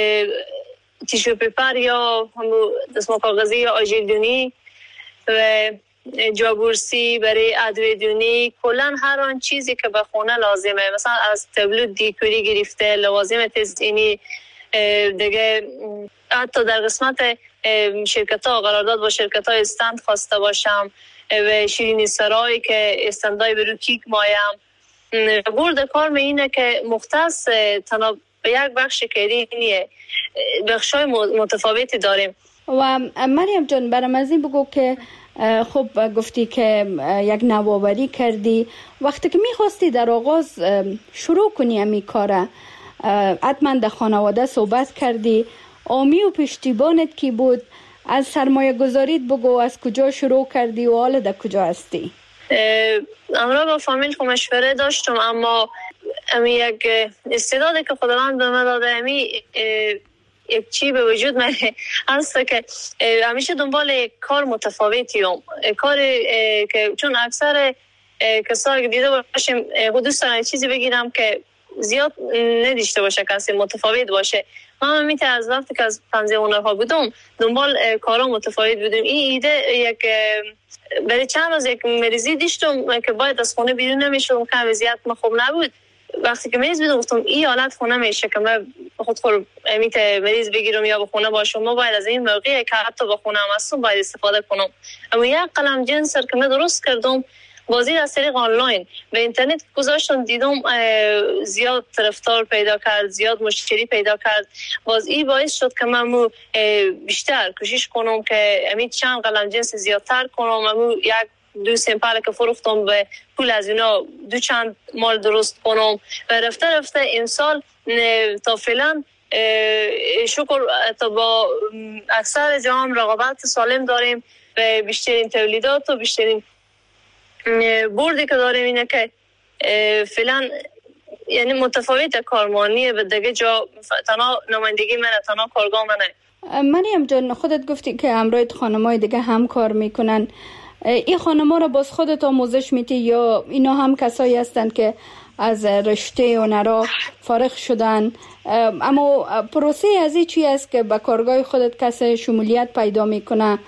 تیشو پیپر یا دستمال کاغذی یا آژیردونی و جاگورسی برای ادویدونی، کلن هر آن چیزی که به خونه لازمه، مثلا از تابلو دیکوری گرفته لوازم تزیینی دیگه. حتی در قسمت شرکت ها قرارداد با شرکت های استند خواسته باشم و شیرینی سرایی که استندای برو کیک مایم. برد کار می اینه که مختص تنها به یک بخش کاری نیه، بخش های متفاوتی داریم. و مریم جان برام از این بگو که خب گفتی که یک نوآوری کردی، وقتی که میخواستی در آغاز شروع کنی امی کاره حتما در خانواده صحبت کردی، آمی و پشتیبانت کی بود؟ از سرمایه گذاریت بگو، از کجا شروع کردی و حالا در کجا هستی؟ امرا با فامیل خو مشوره داشتم، اما امی یک استعدادی که خداوند به من داده، امی یک چی به وجود من هست که همیشه دنبال کار متفاوتی هم کار که چون اکثر کسایی که دیده باشیم دوست دارن چیزی بگیرم که زیاد نداشته باشه، کسی متفاوت باشه. من میته از وقتی که از پنزه هنرها بودم دنبال کارا متفاوت بودم. این ایده یک برای چند روز یک مریضی داشتم که باید از خونه بیرون نمیشدم، که وضعیت من خوب نبود. وقتی که مریض بودم گفتم این حالت خونه میشه که من خود خود میته مریض بگیرم یا به خونه باشم، ما باید از این موقعی که حتی به خونه هم هستم باید استفاده کنم. اما یک قلم جنسر که من درست کردم بازی از طریق آنلاین به اینترنت گذاشتم، دیدم زیاد طرفدار پیدا کرد، زیاد مشتری پیدا کرد. باز این باعث شد که من بیشتر کوشش کنم که امید چند قلم جنس زیادتر کنم. امو یک دو سمپل که فروختم به پول از اینا دو چند مال درست کنم و رفته رفته امسال تا فعلا شکر تا با اکثر جام رقابت سالم داریم و بیشترین تولیدات و بیشترین بردی که داریم اینه که فعلا یعنی متفاوت کارمانیه به دیگه جا تنها نمایندگی منه، تنها کارگاه منه. مریم جان، خودت گفتی که همراه خانمای دیگه هم کار میکنن، این خانم‌ها را باز خودت آموزش میدی یا اینا هم کسایی هستند که از رشته هنرها فارغ شدن؟ اما پروسه از این چی است که به کارگاه خودت کسی شمولیت پیدا میکنه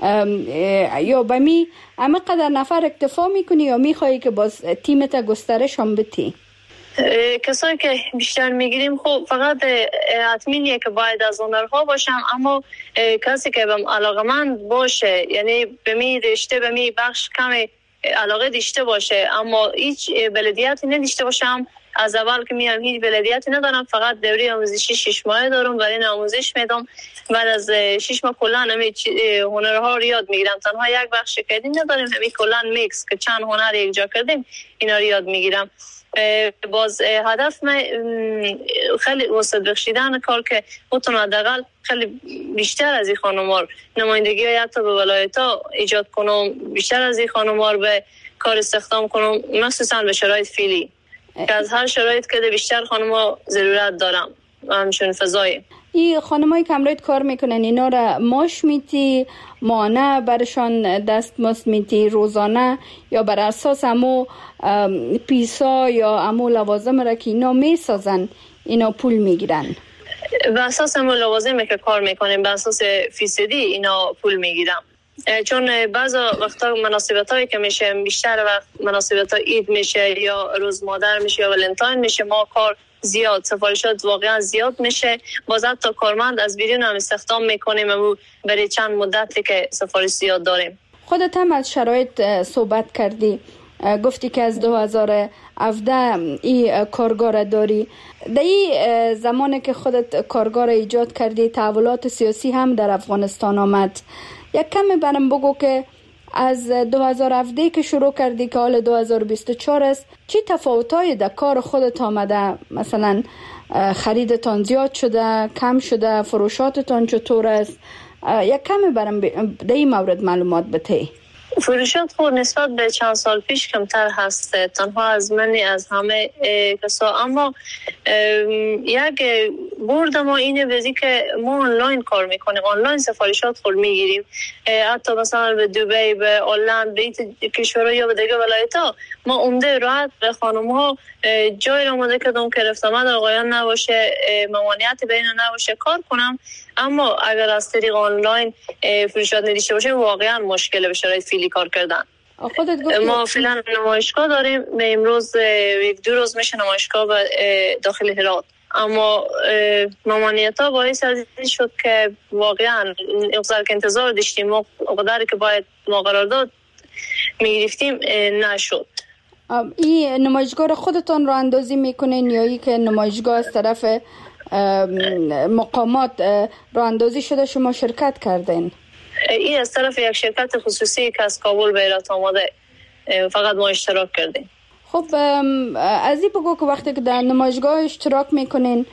یا به می اما قدر نفر اکتفا میکنی یا میخوایی که باز تیمت گسترش هم بدی؟ کسایی که بیشتر میگیریم خب فقط حتمیه که باید از هنرها باشم، اما کسی که بهم علاقمند باشه، یعنی به می رشته به می بخش کمی علاقه داشته باشه اما هیچ بلدیتی نداشته باشم، از اول که میام هیچ بلدیتی ندارم، فقط دوره آموزشی شش ماه دارم، برای این آموزش میدم. بعد از شش ماه کلا همه هنرها رو یاد میگیرم. تنها یک بخش کردی نداریم، همین کلا میکس که چند هنر یک جا کردیم اینا رو یاد میگیرم. باز هدف من خیلی وسط بخشیدن کار که بتونم حداقل خیلی بیشتر از این خانم‌ها نمایندگی های حتی به ولایت‌ها ایجاد کنم، بیشتر از این خانم‌ها به کار استخدام کنم، مخصوصا به شرایط فعلی. که از هر شرایط که بیشتر خانم‌ها ضرورت دارم و همچون فضای این خانمایی که امروز کار میکنن اینا را ماش میتی مانه برشان دستمزد میتی روزانه یا بر اساس امو پیسا یا امو لوازم را که اینا میسازن اینا پول میگیرن؟ به اساس امو لوازم که کار میکنیم به اساس فیصدی اینا پول میگیرم، چون بعضا وقتا مناسبت هایی که میشه بیشتر وقت مناسبت ها اید میشه یا روز مادر میشه یا ولنتاین میشه ما کار زیاد سفارشات واقعا زیاد میشه، باز حتی کارمند از بیرون هم استخدام میکنیم و برای چند مدتی که سفارش زیاد داریم. خودت هم از شرایط صحبت کردی، گفتی که از دو هزار و هفده ای کارگار داری. در این زمانی که خودت کارگار ایجاد کردی تحولات سیاسی هم در افغانستان آمد، یک کمی برام بگو که از دو هزار و هفده که شروع کردی که حال دو هزار و بیست و چهار است چی تفاوت‌های در کار خودت آمده؟ مثلا خریدتان زیاد شده، کم شده، فروشاتتان چطور است؟ یک کمی برام در این مورد معلومات بده. فروشات خود نسبت به چند سال پیش کمتر هست، تنها از منی از همه کسا، اما یک برد ما اینه وزی که ما آنلاین کار میکنیم، آنلاین سفارشات خود میگیریم، حتی مثلا به دبی، به هلند، به کشورها یا به دیگه ولایت ها ما عمده راحت به خانم ها جای آماده کردم که رفت آمد آقایان نباشه، ممانعت بین نباشه کار کنم. اما اگر از طریق آنلاین فروشات نداشته باشه واقعا مشکل به شرایط فیلی کار کردن. ما فعلا نمایشگاه داریم، به امروز یک دو روز میشه نمایشگاه داخل هرات، اما ممانعت ها باعث از این شد که واقعا اقصار که انتظار داشتیم ما قدری که باید ما قرارداد میگرفتیم نشد. این نمایشگاه رو خودتان راه اندازی میکنین یا ای که نمایشگاه از طرف مقامات راه اندازی شده شما شرکت کردین؟ این از طرف یک شرکت خصوصی که از کابل به هرات آمده، فقط ما اشتراک کردیم. خب از این بگو که وقتی که در نمایشگاه اشتراک میکنین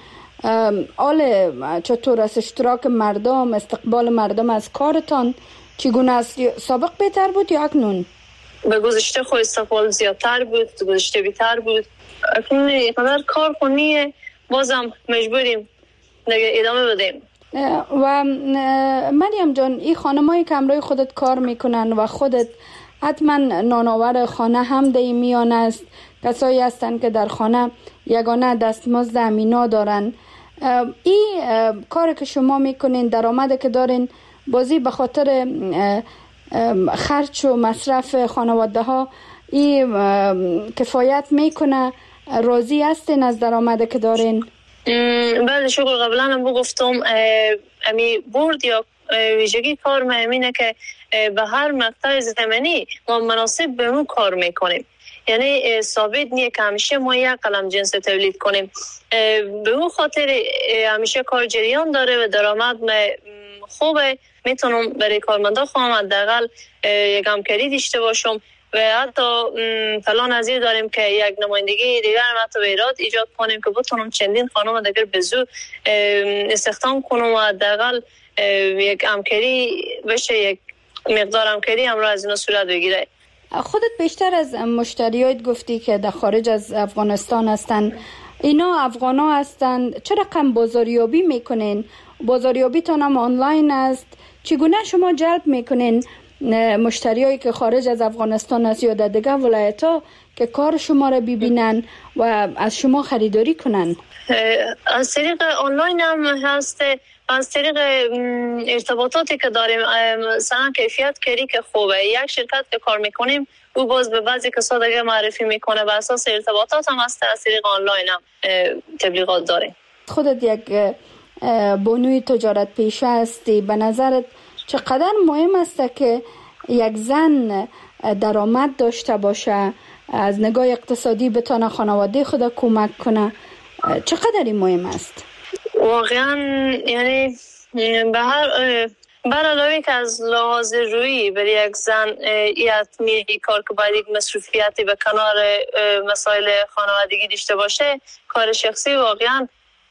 آل چطور است؟ اشتراک مردم، استقبال مردم از کارتان چگونه است؟ سابق بهتر بود یا اکنون؟ به گذشته خود استقبال زیادتر بود، گذشته بیتر بود. اکنون اینقدر کار کنیه بازم مجبوریم دیگه ادامه بدیم. و مریم جان، این خانمایی که همراه خودت کار میکنن و خودت حتما نانآور خانه هم در میان است، کسایی هستن که در خانه یگانه دستمزد امینا دارن، این کار که شما میکنین درآمد که دارین بازی به خاطر خرچ و مصرف خانواده ها این کفایت میکنه؟ راضی هستین از درآمد که دارین؟ بله شکر. قبلا هم بگفتم امی برد یا ویژگی کار ما همینه که به هر مقطع زمانی ما مناسب به اون کار میکنیم، یعنی ثابت نیه که همیشه ما یک قلم جنس تولید کنیم. به اون خاطر همیشه کار جریان داره و درآمد خوبه، میتونم برای کارمندا خواهم حداقل یک همکاری داشته باشم و حتی پلان از این داریم که یک نمایندگی دیگر هم حتی به ایراد ایجاد کنیم که بتونم چندین خانم دیگر به زود استخدام کنم و حداقل یک همکاری بشه، یک مقدار همکاری هم را از اینا صورت بگیره. خودت بیشتر از مشتریات گفتی که در خارج از افغانستان هستن، اینا افغانا هستن، چرا کم بازاریابی میکنین؟ بازاریابی تان هم آنلاین است، چگونه شما جلب میکنین مشتریایی که خارج از افغانستان است یا در دیگه ولایت ها که کار شما را ببینن و از شما خریداری کنن؟ از طریق آنلاین هم هست، از طریق ارتباطاتی که داریم، مثلا کیفیت کاری که خوبه، یک شرکت که کار میکنیم او باز به بعضی کسا دیگه معرفی میکنه، بر اساس ارتباطات هم هست، از طریق آنلاین هم تبلیغات داریم. خودت یک بانوی تجارت پیشه هستی، به نظرت چقدر مهم است که یک زن درآمد داشته باشه، از نگاه اقتصادی بتونه خانواده خود کمک کنه؟ چقدر این مهم است؟ واقعا یعنی به هر بر علاوه که از لحاظ رویی برای یک زن حتمی کار که باید یک مصروفیتی به کنار مسائل خانوادگی داشته باشه، کار شخصی واقعا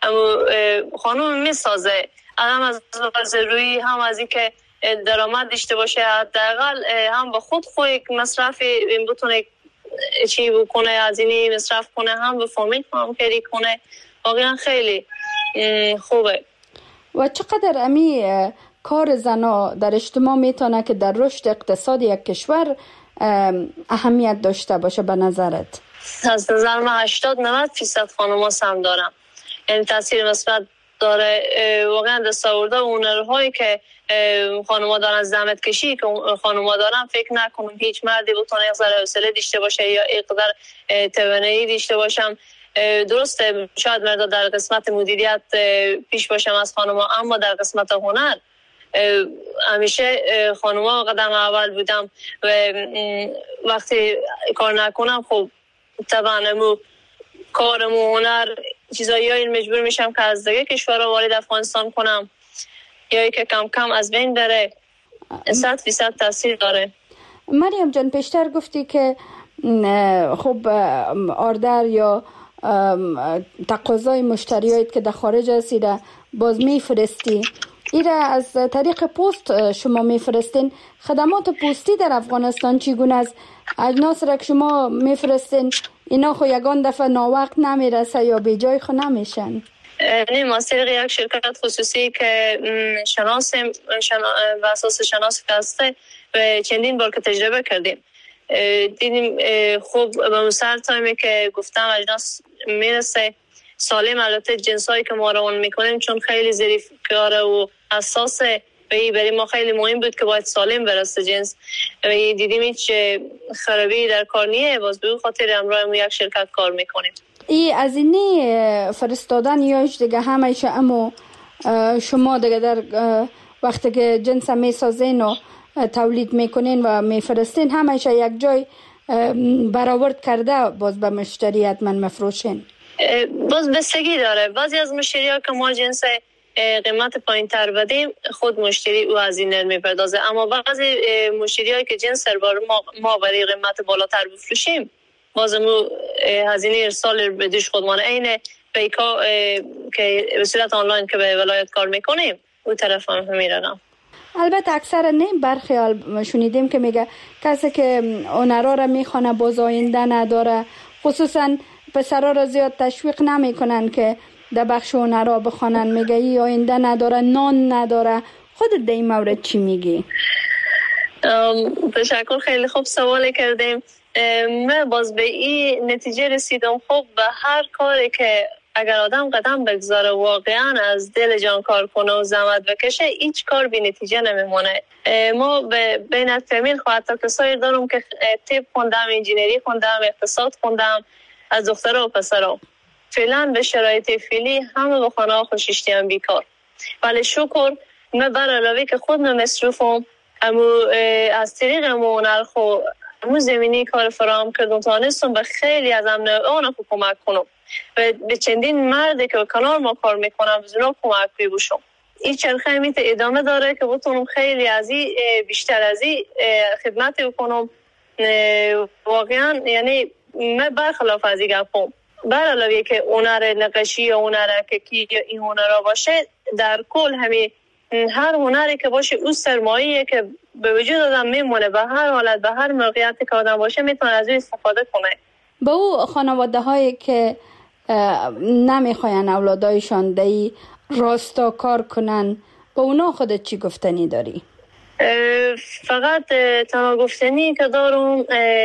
خانم میسازه، هم از لحاظ رویی هم از اینکه درآمد داشته باشه، حداقل هم با خود خود یک مصرف بتونه چی بکنه، هزینه مصرف کنه، هم به فامیل همکاری کنه. واقعا خیلی خوبه. و چقدر امی کار زنا در اجتماع میتونه که در رشد اقتصادی یک کشور اهمیت داشته باشه به نظرت؟ از نظر من هشتاد نود درصد خانم‌ها سهم دارن، یعنی تاثیر مثبت داره. واقعا دستاوردها و هنرهایی که خانم‌ها دارن، زحمت کشی که خانم‌ها دارن، فکر نکنم هیچ مردی بتونه یک ذره حوصله داشته باشه یا اینقدر توانایی داشته باشم. درسته شاید مردا در قسمت مدیریت پیش باشم از خانم‌ها، اما در قسمت هنر همیشه خانم‌ها قدم اول بودم و وقتی کار نکنم خب طبعا کارم و هنر چیزایی مجبور میشم که از دیگه کشورها وارد افغانستان کنم یا که کم کم از بین بره. صد فیصد تاثیر داره. مریم جان پیشتر گفتی که خب آردر یا تقاضای مشتریات که در خارج هستی را باز میفرستی، ایره از طریق پست شما میفرستین. خدمات پستی در افغانستان چگونه است؟ اجناس را که شما میفرستین اینا خو یگان دفعه ناوقت نمیرسه یا به جای خو نمیشن؟ نه، ما از طریق یک شرکت خصوصی که شناس شنا... و اساس شناس که هسته و چندین بار که تجربه کردیم دیدیم خوب به مسر تایمی که گفتم اجناس میرسه سالم. البته جنسایی که ما روان میکنیم چون خیلی ظریف کاره و اساسه و برای ما خیلی مهم بود که باید سالم برسه جنس و دیدیم هیچ خرابی در کار نیه، باز به خاطر امروز یک شرکت کار میکنیم. ای از اینی فرستادن یاش دیگه همیشه اما شما دیگه در وقتی که جنس میسازین و تولید میکنین و میفرستین همیشه یک جای برآورد کرده باز به مشتریت من مفروشین؟ باز بستگی داره. بعضی از مشتری ها که ما جنس قیمت پایین تر بدیم خود مشتری او هزینه میپردازه، اما بعضی مشتری هایی که جنس سربار ما, ما برای قیمت بالاتر بفروشیم بازمو هزینه ارسال به دوش خودمان عین بیکا که به صورت آنلاین که به ولایت کار میکنیم او طرف هم میرنم. البته اکثر نه برخیال شنیدیم که میگه کسی که هنرها را میخوانه باز آینده نداره، خصوصا پسرها را زیاد تشویق نمیکنن که در بخش هنرها بخوانن، میگه ای آینده نداره، نان نداره. خودت در این مورد چی میگی؟ تشکر، خیلی خوب سوالی کردیم. من باز به این نتیجه رسیدم خب به هر کاری که اگر آدم قدم بگذاره واقعا از دل جان کار کنه و زحمت بکشه هیچ کار بی نتیجه نمیمونه. ما به بین فامیل خواهد تا کسایی دارم که طب خوندم، انجینری خوندم، اقتصاد خوندم، از دخترها و پسرها. فعلا به شرایط فعلی همه به خانه ها خوششتی هم بیکار، ولی شکر من بر علاوه که خود مصروفم امو از طریق امو نرخو امو زمینی کار فراهم کردم تانستم به خیلی از امن آن کمک کنم و به چندین مرد که کنار ما کار میکنم بزنو کمک بیبوشم. این چرخه میت ادامه داره که بتونم خیلی از این بیشتر از این خدمت بکنم. واقعا یعنی من برخلاف از این گفتم بر علاوه که هنر نقاشی یا هنر ککی یا این هنرها باشه، در کل همین هر هنری که باشه او سرمایه‌ایه که به وجود آدم میمونه، به هر حالت به هر موقعیتی که آدم باشه میتونه از اون استفاده کنه. به او خانواده هایی که نمیخواین اولادایشان دی راستا کار کنن به اونا خودت چی گفتنی داری؟ فقط تنها گفتنی که دارم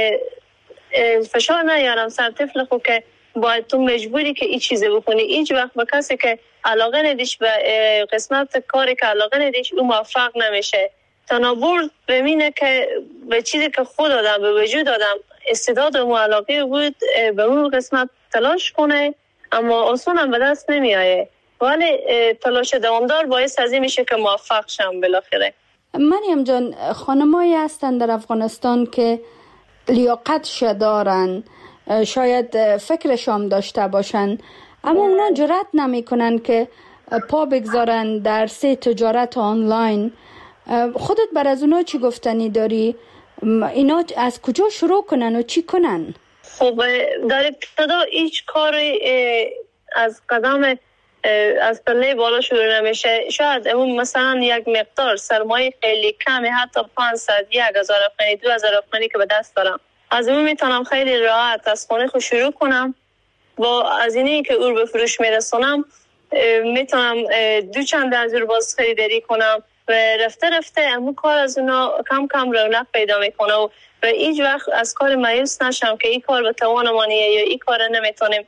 فشار نیارم سر طفل خود که باید تو مجبوری که این چیزی بکنی. هیچ وقت به کسی که علاقه ندیش به قسمت کاری که علاقه ندیش او موفق نمیشه. تنابور بمینه که به چیزی که خود آدم به وجود آدم استعداد و علاقه بود به اون قسمت تلاش کنه، اما آسان هم به دست نمیایه، ولی تلاش دوامدار باعث از این میشه که موفق شم بالاخره. مریم جان، خانمایی هستن در افغانستان که لیاقتش دارن، شاید فکرشام داشته باشن، اما اونا جرأت نمی کنن که پا بگذارن در سه تجارت آنلاین. خودت بر از اونا چی گفتنی داری؟ اینا از کجا شروع کنن و چی کنن؟ خب در ابتدا هیچ کاری از قدم از پله بالا شروع نمیشه. شاید اون مثلا یک مقدار سرمایه خیلی کمی، حتی پانصد، یک هزار افغانی، دو هزار افغانی که به دست دارم، از اون میتونم خیلی راحت از خونه خود شروع کنم. با از اینی که او به فروش میرسونم میتونم دو چند از او باز خریداری کنم و رفته رفته امون کار از اونا کم کم رونق پیدا میکنه و و هیچ وقت از کار مایوس نشم که این کار به توانمانیه یا این کار نمیتونیم.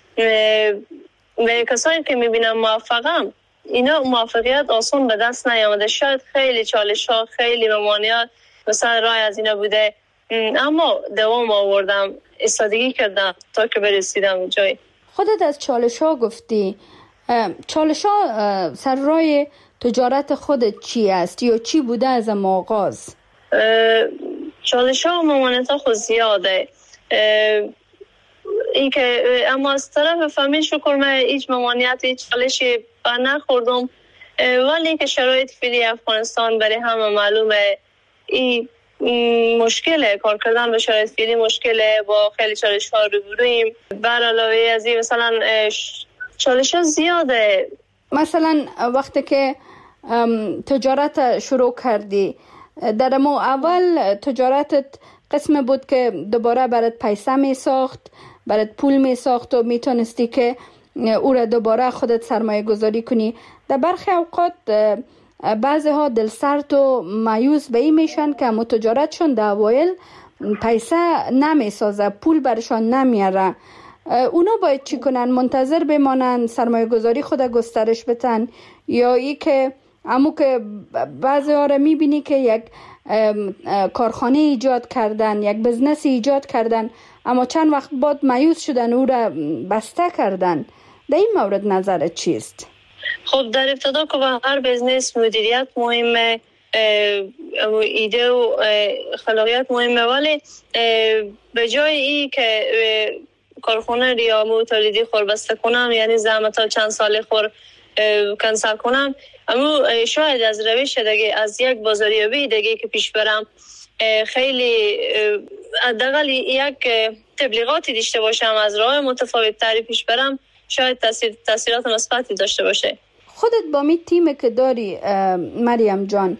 و کسایی که میبینم موفقم اینا موفقیت آسان به دست نیامده، شاید خیلی چالش ها خیلی ممانعات مثلا راه از اینا بوده، اما دوام آوردم، استادگی کردم تا که برسیدم جای. خودت از چالش ها گفتی، چالش ها سر راه تجارت خودت چی است یا چی بوده از آغاز؟ چالش ها و ممانعات ها خود زیاده، این که اما از طرف فامیل شکر من هیچ ممانعت هیچ چالشی بر نخوردم، ولی که شرایط فعلی افغانستان برای همه معلومه، این مشکله کار کردن به شرایط فعلی مشکله، با خیلی چالش ها روبرویم. بر علاوه از این مثلا چالش ها زیاده. مثلا وقتی که تجارت شروع کردی در مو اول تجارتت قسم بود که دوباره برات پیسه می ساخت، برات پول می ساخت و میتونستی که او را دوباره خودت سرمایه گذاری کنی. در برخی اوقات بعضی ها دل سرد و مایوس به این میشن که مو تجارتشون در اوایل پیسه نمی سازه، پول برشان نمیاره. اونا باید چی کنن؟ منتظر بمانن سرمایه گذاری خود گسترش بتن، یا ای که امو که بعضی ها را میبینی که یک کارخانه ایجاد کردن، یک بزنس ایجاد کردن، اما چند وقت بعد مایوس شدن او را بسته کردن. در این مورد نظرت چیست؟ خب در ابتدا که با هر بزنس مدیریت مهمه، ایده و خلاقیت مهمه، ولی به جای ای که کارخانه ریامو تولیدی خور بسته کنم، یعنی زحمت ها چند سال خور کنسل کنم، اما شاید از روش دیگه، از یک بازاریابی دیگه که پیش برم، خیلی حداقل یک تبلیغاتی داشته باشم، از راه متفاوت تری پیش برم، شاید تاثیر تاثیرات مثبتی داشته باشه. خودت با می تیم که داری مریم جان،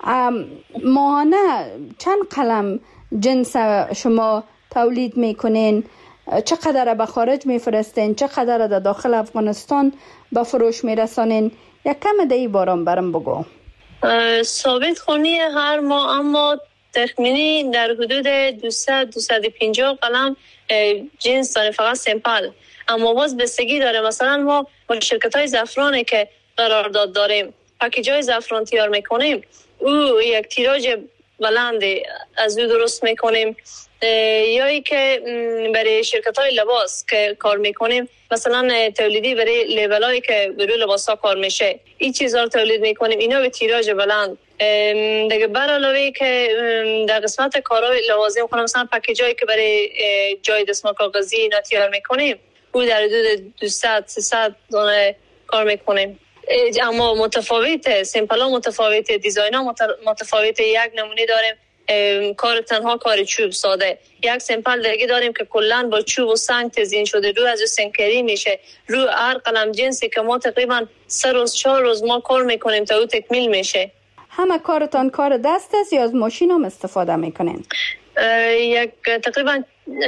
ماهانه چند قلم جنس شما تولید میکنین؟ چقدر به خارج میفرستین؟ چقدر در داخل افغانستان به فروش میرسانین؟ یک کم دیگه بارم برم بگو. ثابت خونی هر ماه اما تخمینی در حدود دویست تا دویست و پنجاه قلم جنس داره، فقط سمپل، اما باز بستگی داره. مثلا ما با شرکت های زعفرانی که قرارداد داریم، پکیج های زعفران تیار میکنیم، او یک تیراژ بلنده از او درست میکنیم، یا ای که برای شرکت های لباس که کار میکنیم، مثلا تولیدی برای لیبل هایی که برای لباس ها کار میشه، این چیزها رو تولید میکنیم، اینا به تیراژ بلند. دیگه بر علاوه که در قسمت کارهای لوازم کنم، مثلا پکیجایی که برای جای دستمال کاغذی اینا تیار میکنیم، او در حدود دویست تا سیصد دانه کار میکنیم، اما متفاوته، سمپل ها متفاوته، دیزاین ها متفاوته. یک نمونه داریم کار تنها کار چوب ساده، یک سمپل دیگه داریم که کلا با چوب و سنگ تزیین شده، رو از سنکری میشه، رو هر قلم جنسی که ما تقریبا سه روز چهار روز ما کار میکنیم تا او تکمیل میشه. همه کارتان کار دست است یا از ماشین هم استفاده میکنین؟ یک تقریبا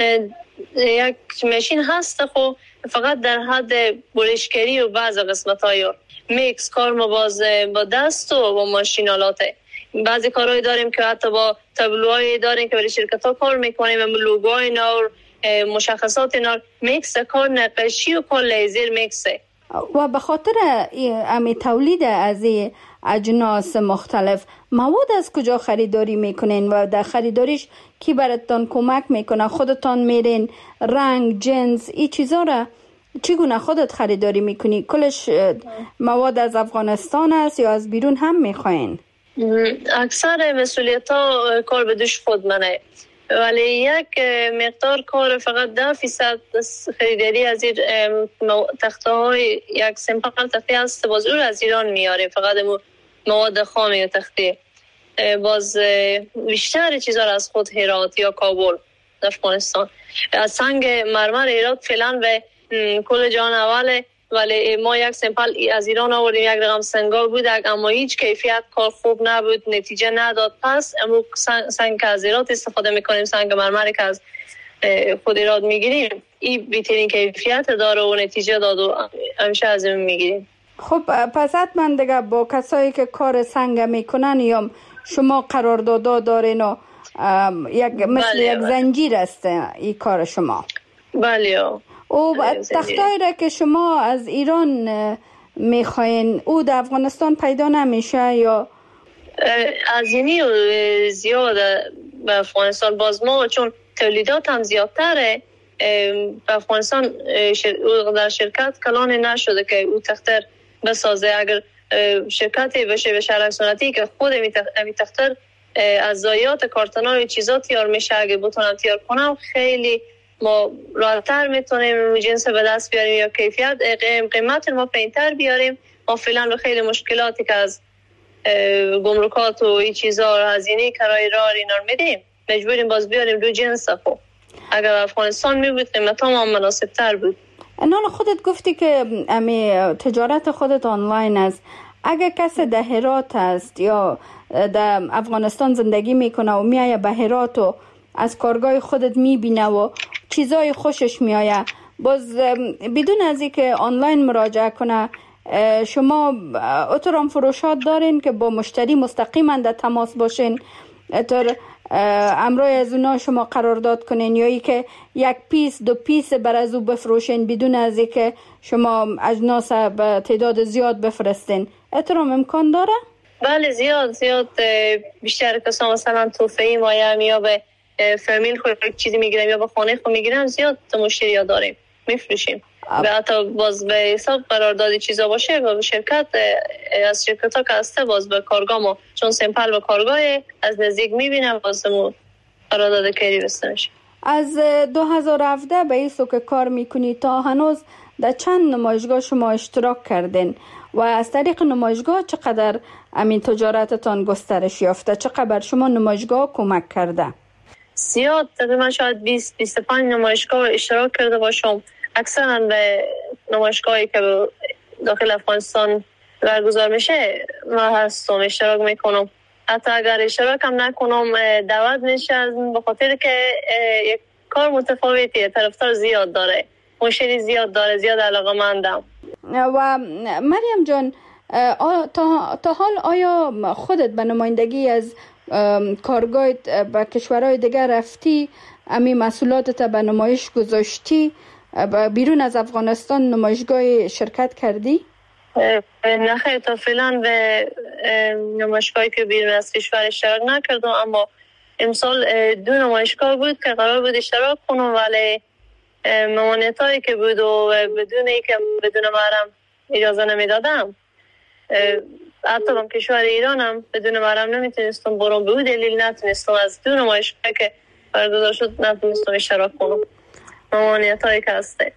یک ماشین هست، خب فقط در حد برشکری و بعض قسمت های میکس کار ما باز با دست و با ماشین آلاته. بعضی کارهای داریم که حتی با تابلوهای داریم که برای شرکت ها کار میکنیم، لوگوهای نور، مشخصات نور، میکس کار نقاشی و کار لیزر میکسه. و به خاطر امی تولید از این اجناس مختلف، مواد از کجا خریداری میکنین و در خریداریش کی براتون کمک میکنه؟ خودتان میرین رنگ، جنس، این چیزا را چگونه خودت خریداری میکنی؟ کلش مواد از افغانستان است یا از بیرون هم میخواین؟ اکثر مسئولیت ها کار به دوش خود منه، ولی یک مقدار کار فقط ده فیصد خریداری از این تخته های یک سمپل تخته هست، باز او از ایران میاره، فقط مواد خام تخته. باز بیشتر چیزا از خود هرات یا کابل افغانستان. از سنگ مرمر هرات فعلا به کل جان اوله، ولی ما یک سمپل از ایران آوردیم، یک رقم سنگا بود اما هیچ کیفیت کار خوب نبود، نتیجه نداد. پس امروز سنگ, سنگ از ایران استفاده میکنیم، سنگ مرمری که از خود ایران میگیریم، این بهترین کیفیت داره و نتیجه داد و همیشه از این میگیریم. خب پس حتما دیگه با کسایی که کار سنگ میکنن یا شما قرارداد دارین و یک مثل بله یک بله. زنجیر است این کار شما. بله. او تختایی را که شما از ایران میخواین او در افغانستان پیدا نمیشه یا از اینی زیاد به افغانستان؟ باز ما چون تولیدات هم زیادتره به افغانستان در شرکت کلان نشده که او تختر بسازه. اگر شرکتی بشه به شرک سنتی که خود امی تختر از ضایعات کارتن‌ها و چیزا تیار میشه، اگه بتونم تیار کنم خیلی ما راحت‌تر میتونیم جنس به دست بیاریم یا کیفیت قیمت ما پایین‌تر بیاریم. ما فعلا رو خیلی مشکلاتی که از گمرکات و این چیزا هزینه کرایه راه اینا رو میدیم، مجبوریم باز بیاریم دو جنس. خب اگر افغانستان می بود قیمت هم مناسب تر بود. نان خودت گفتی که امی تجارت خودت آنلاین است. اگر کسی در هرات است یا در افغانستان زندگی میکنه و میایه به هرات و از کارگاه خودت میبینه و چیزای خوشش میایه، باز بدون از اینکه آنلاین مراجعه کنه، شما اترام فروشات دارین که با مشتری مستقیما در تماس باشین اتر امروز از اونا شما قرارداد کنین یا ای که یک پیس دو پیس بر از او بفروشین بدون از ای که شما اجناس به تعداد زیاد بفرستین؟ اترام امکان داره؟ بله زیاد زیاد. بیشتر کسا مثلا توفهی مایم یا به فامیل خود چیزی میگیرم یا به خانه خود میگیرم، زیاد مشتری ها داریم میفروشیم. و حتی باز به حساب قراردادی چیزا باشه و به شرکت از شرکت ها که هسته باز به کارگاه ما چون سمپل به کارگاه از نزدیک میبینم باز مو قرارداد کاری بسته میشه. از دو هزار و هفده به ایسو که کار میکنی تا هنوز در چند نمایشگاه شما اشتراک کردین و از طریق نمایشگاه چقدر امین تجارتتان گسترش یافته؟ چقدر شما نمایشگاه کمک کرده؟ زیاد، تقریبا شاید بیست بیست و پنج نمایشگاه اشتراک کرده باشم. اکثرا به نمایشگاهی که داخل افغانستان برگزار میشه ما هستم اشتراک میکنم. حتی اگر اشتراک هم نکنم دعوت میشه از به خاطر که یک کار متفاوتیه، طرفدار زیاد داره، مشتری زیاد داره، زیاد علاقه‌مندم. و مریم جان تا, تا حال آیا خودت به نمایندگی از کارگاه به کشورهای دیگر رفتی، امی مسئولاتت به نمایش گذاشتی، بیرون از افغانستان نمایشگاه شرکت کردی؟ نه خیلی، تا فعلا به نمایشگاهی که بیرون از کشور اشتراک نکردم، اما امسال دو نمایشگاه بود که قرار بود اشتراک کنم ولی ممانعت هایی که بود و بدون ای که بدون محرم اجازه نمیدادم. حتی هم کشور ایرانم بدون محرم نمیتونستم برام، به دلیل نتونستم از دو نمایشگاه که برگزار شد نتونستم اشتراک کنم. ممانعت هایی که هسته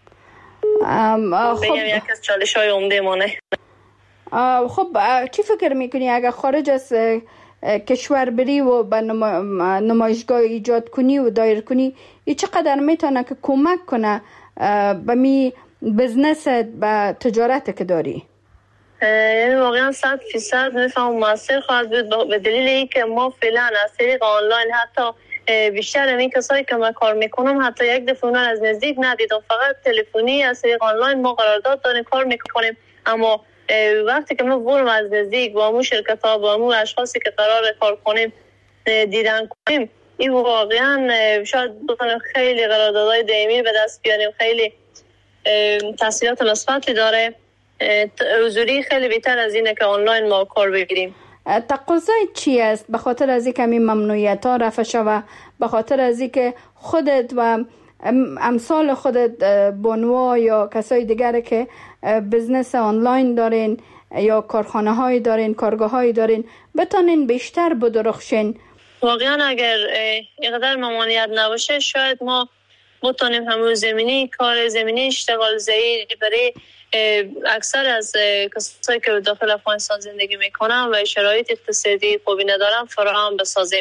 خب بگم یک از چالش های عمده مانه. خب چی فکر میکنی اگر خارج از کشور بری و به نمایشگاه ایجاد کنی و دایر کنی، این چقدر میتونه که کمک کنه به می بزنس به تجارت که داری؟ یعنی واقعا صد فیصد میفهم موثر خواهد بود به دلیل اینکه ما فعلا از طریق آنلاین حتی بیشتر این کسایی که من کار میکنم حتی یک دفعه اونها از نزدیک ندیدم، فقط تلفنی از طریق آنلاین ما قرارداد داریم کار میکنیم. اما وقتی که ما برم از نزدیک با همون شرکت ها با همون اشخاصی که قرار کار کنیم دیدن کنیم، این واقعا شاید بتونه خیلی قراردادهای دائمی به دست بیاریم، خیلی تاثیرات مثبتی داره. حضوری خیلی بهتر از اینه که آنلاین ما کار بگیریم. تقاضای چی است به خاطر از اینکه این ممنوعیت ها رفع شوه، به خاطر از اینکه خودت و امثال خودت بانوا یا کسای دیگر که بزنس آنلاین دارین یا کارخانه های دارین، کارگاه های دارین، بتونین بیشتر بدرخشین؟ واقعا اگر اینقدر ممانعت نباشه شاید ما بتونیم همون زمینی کار زمینی اشتغال زایی برای اکثر از کسایی که داخل افغانستان زندگی میکنن و شرایط اقتصادی خوبی ندارن فراهم بسازیم.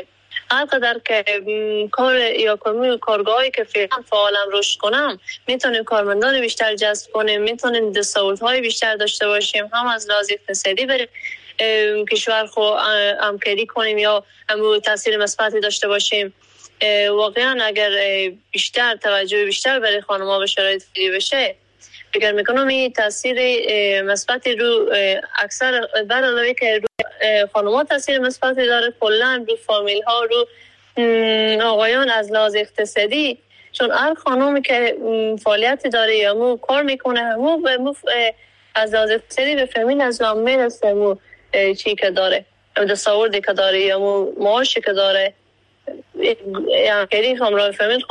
هر قدر که کار یا کارگاهی که فعلا فعالم رشد کنم میتونیم کارمندان بیشتر جذب کنیم، میتونیم دستاوردهای بیشتر داشته باشیم، هم از لحاظ اقتصادی بریم کشور خو همکاری کنیم یا هم تاثیر مثبتی داشته باشیم. واقعا اگر بیشتر توجه بیشتر برای خانم‌ها به شرایط فعلی بشه، فکر میکنم این تاثیر مثبتی رو اکثر بر علاوه که رو خانم‌ها تاثیر مثبتی داره، کلا رو فامیل ها، رو آقایان از لحاظ اقتصادی، چون هر خانمی که فعالیت داره یا مو کار میکنه همو به مو از لحاظ اقتصادی به فامیل از عامل است، مو چی که داره دستاوردی که داره یا مو معاشی که داره، یعنی همراه فامیل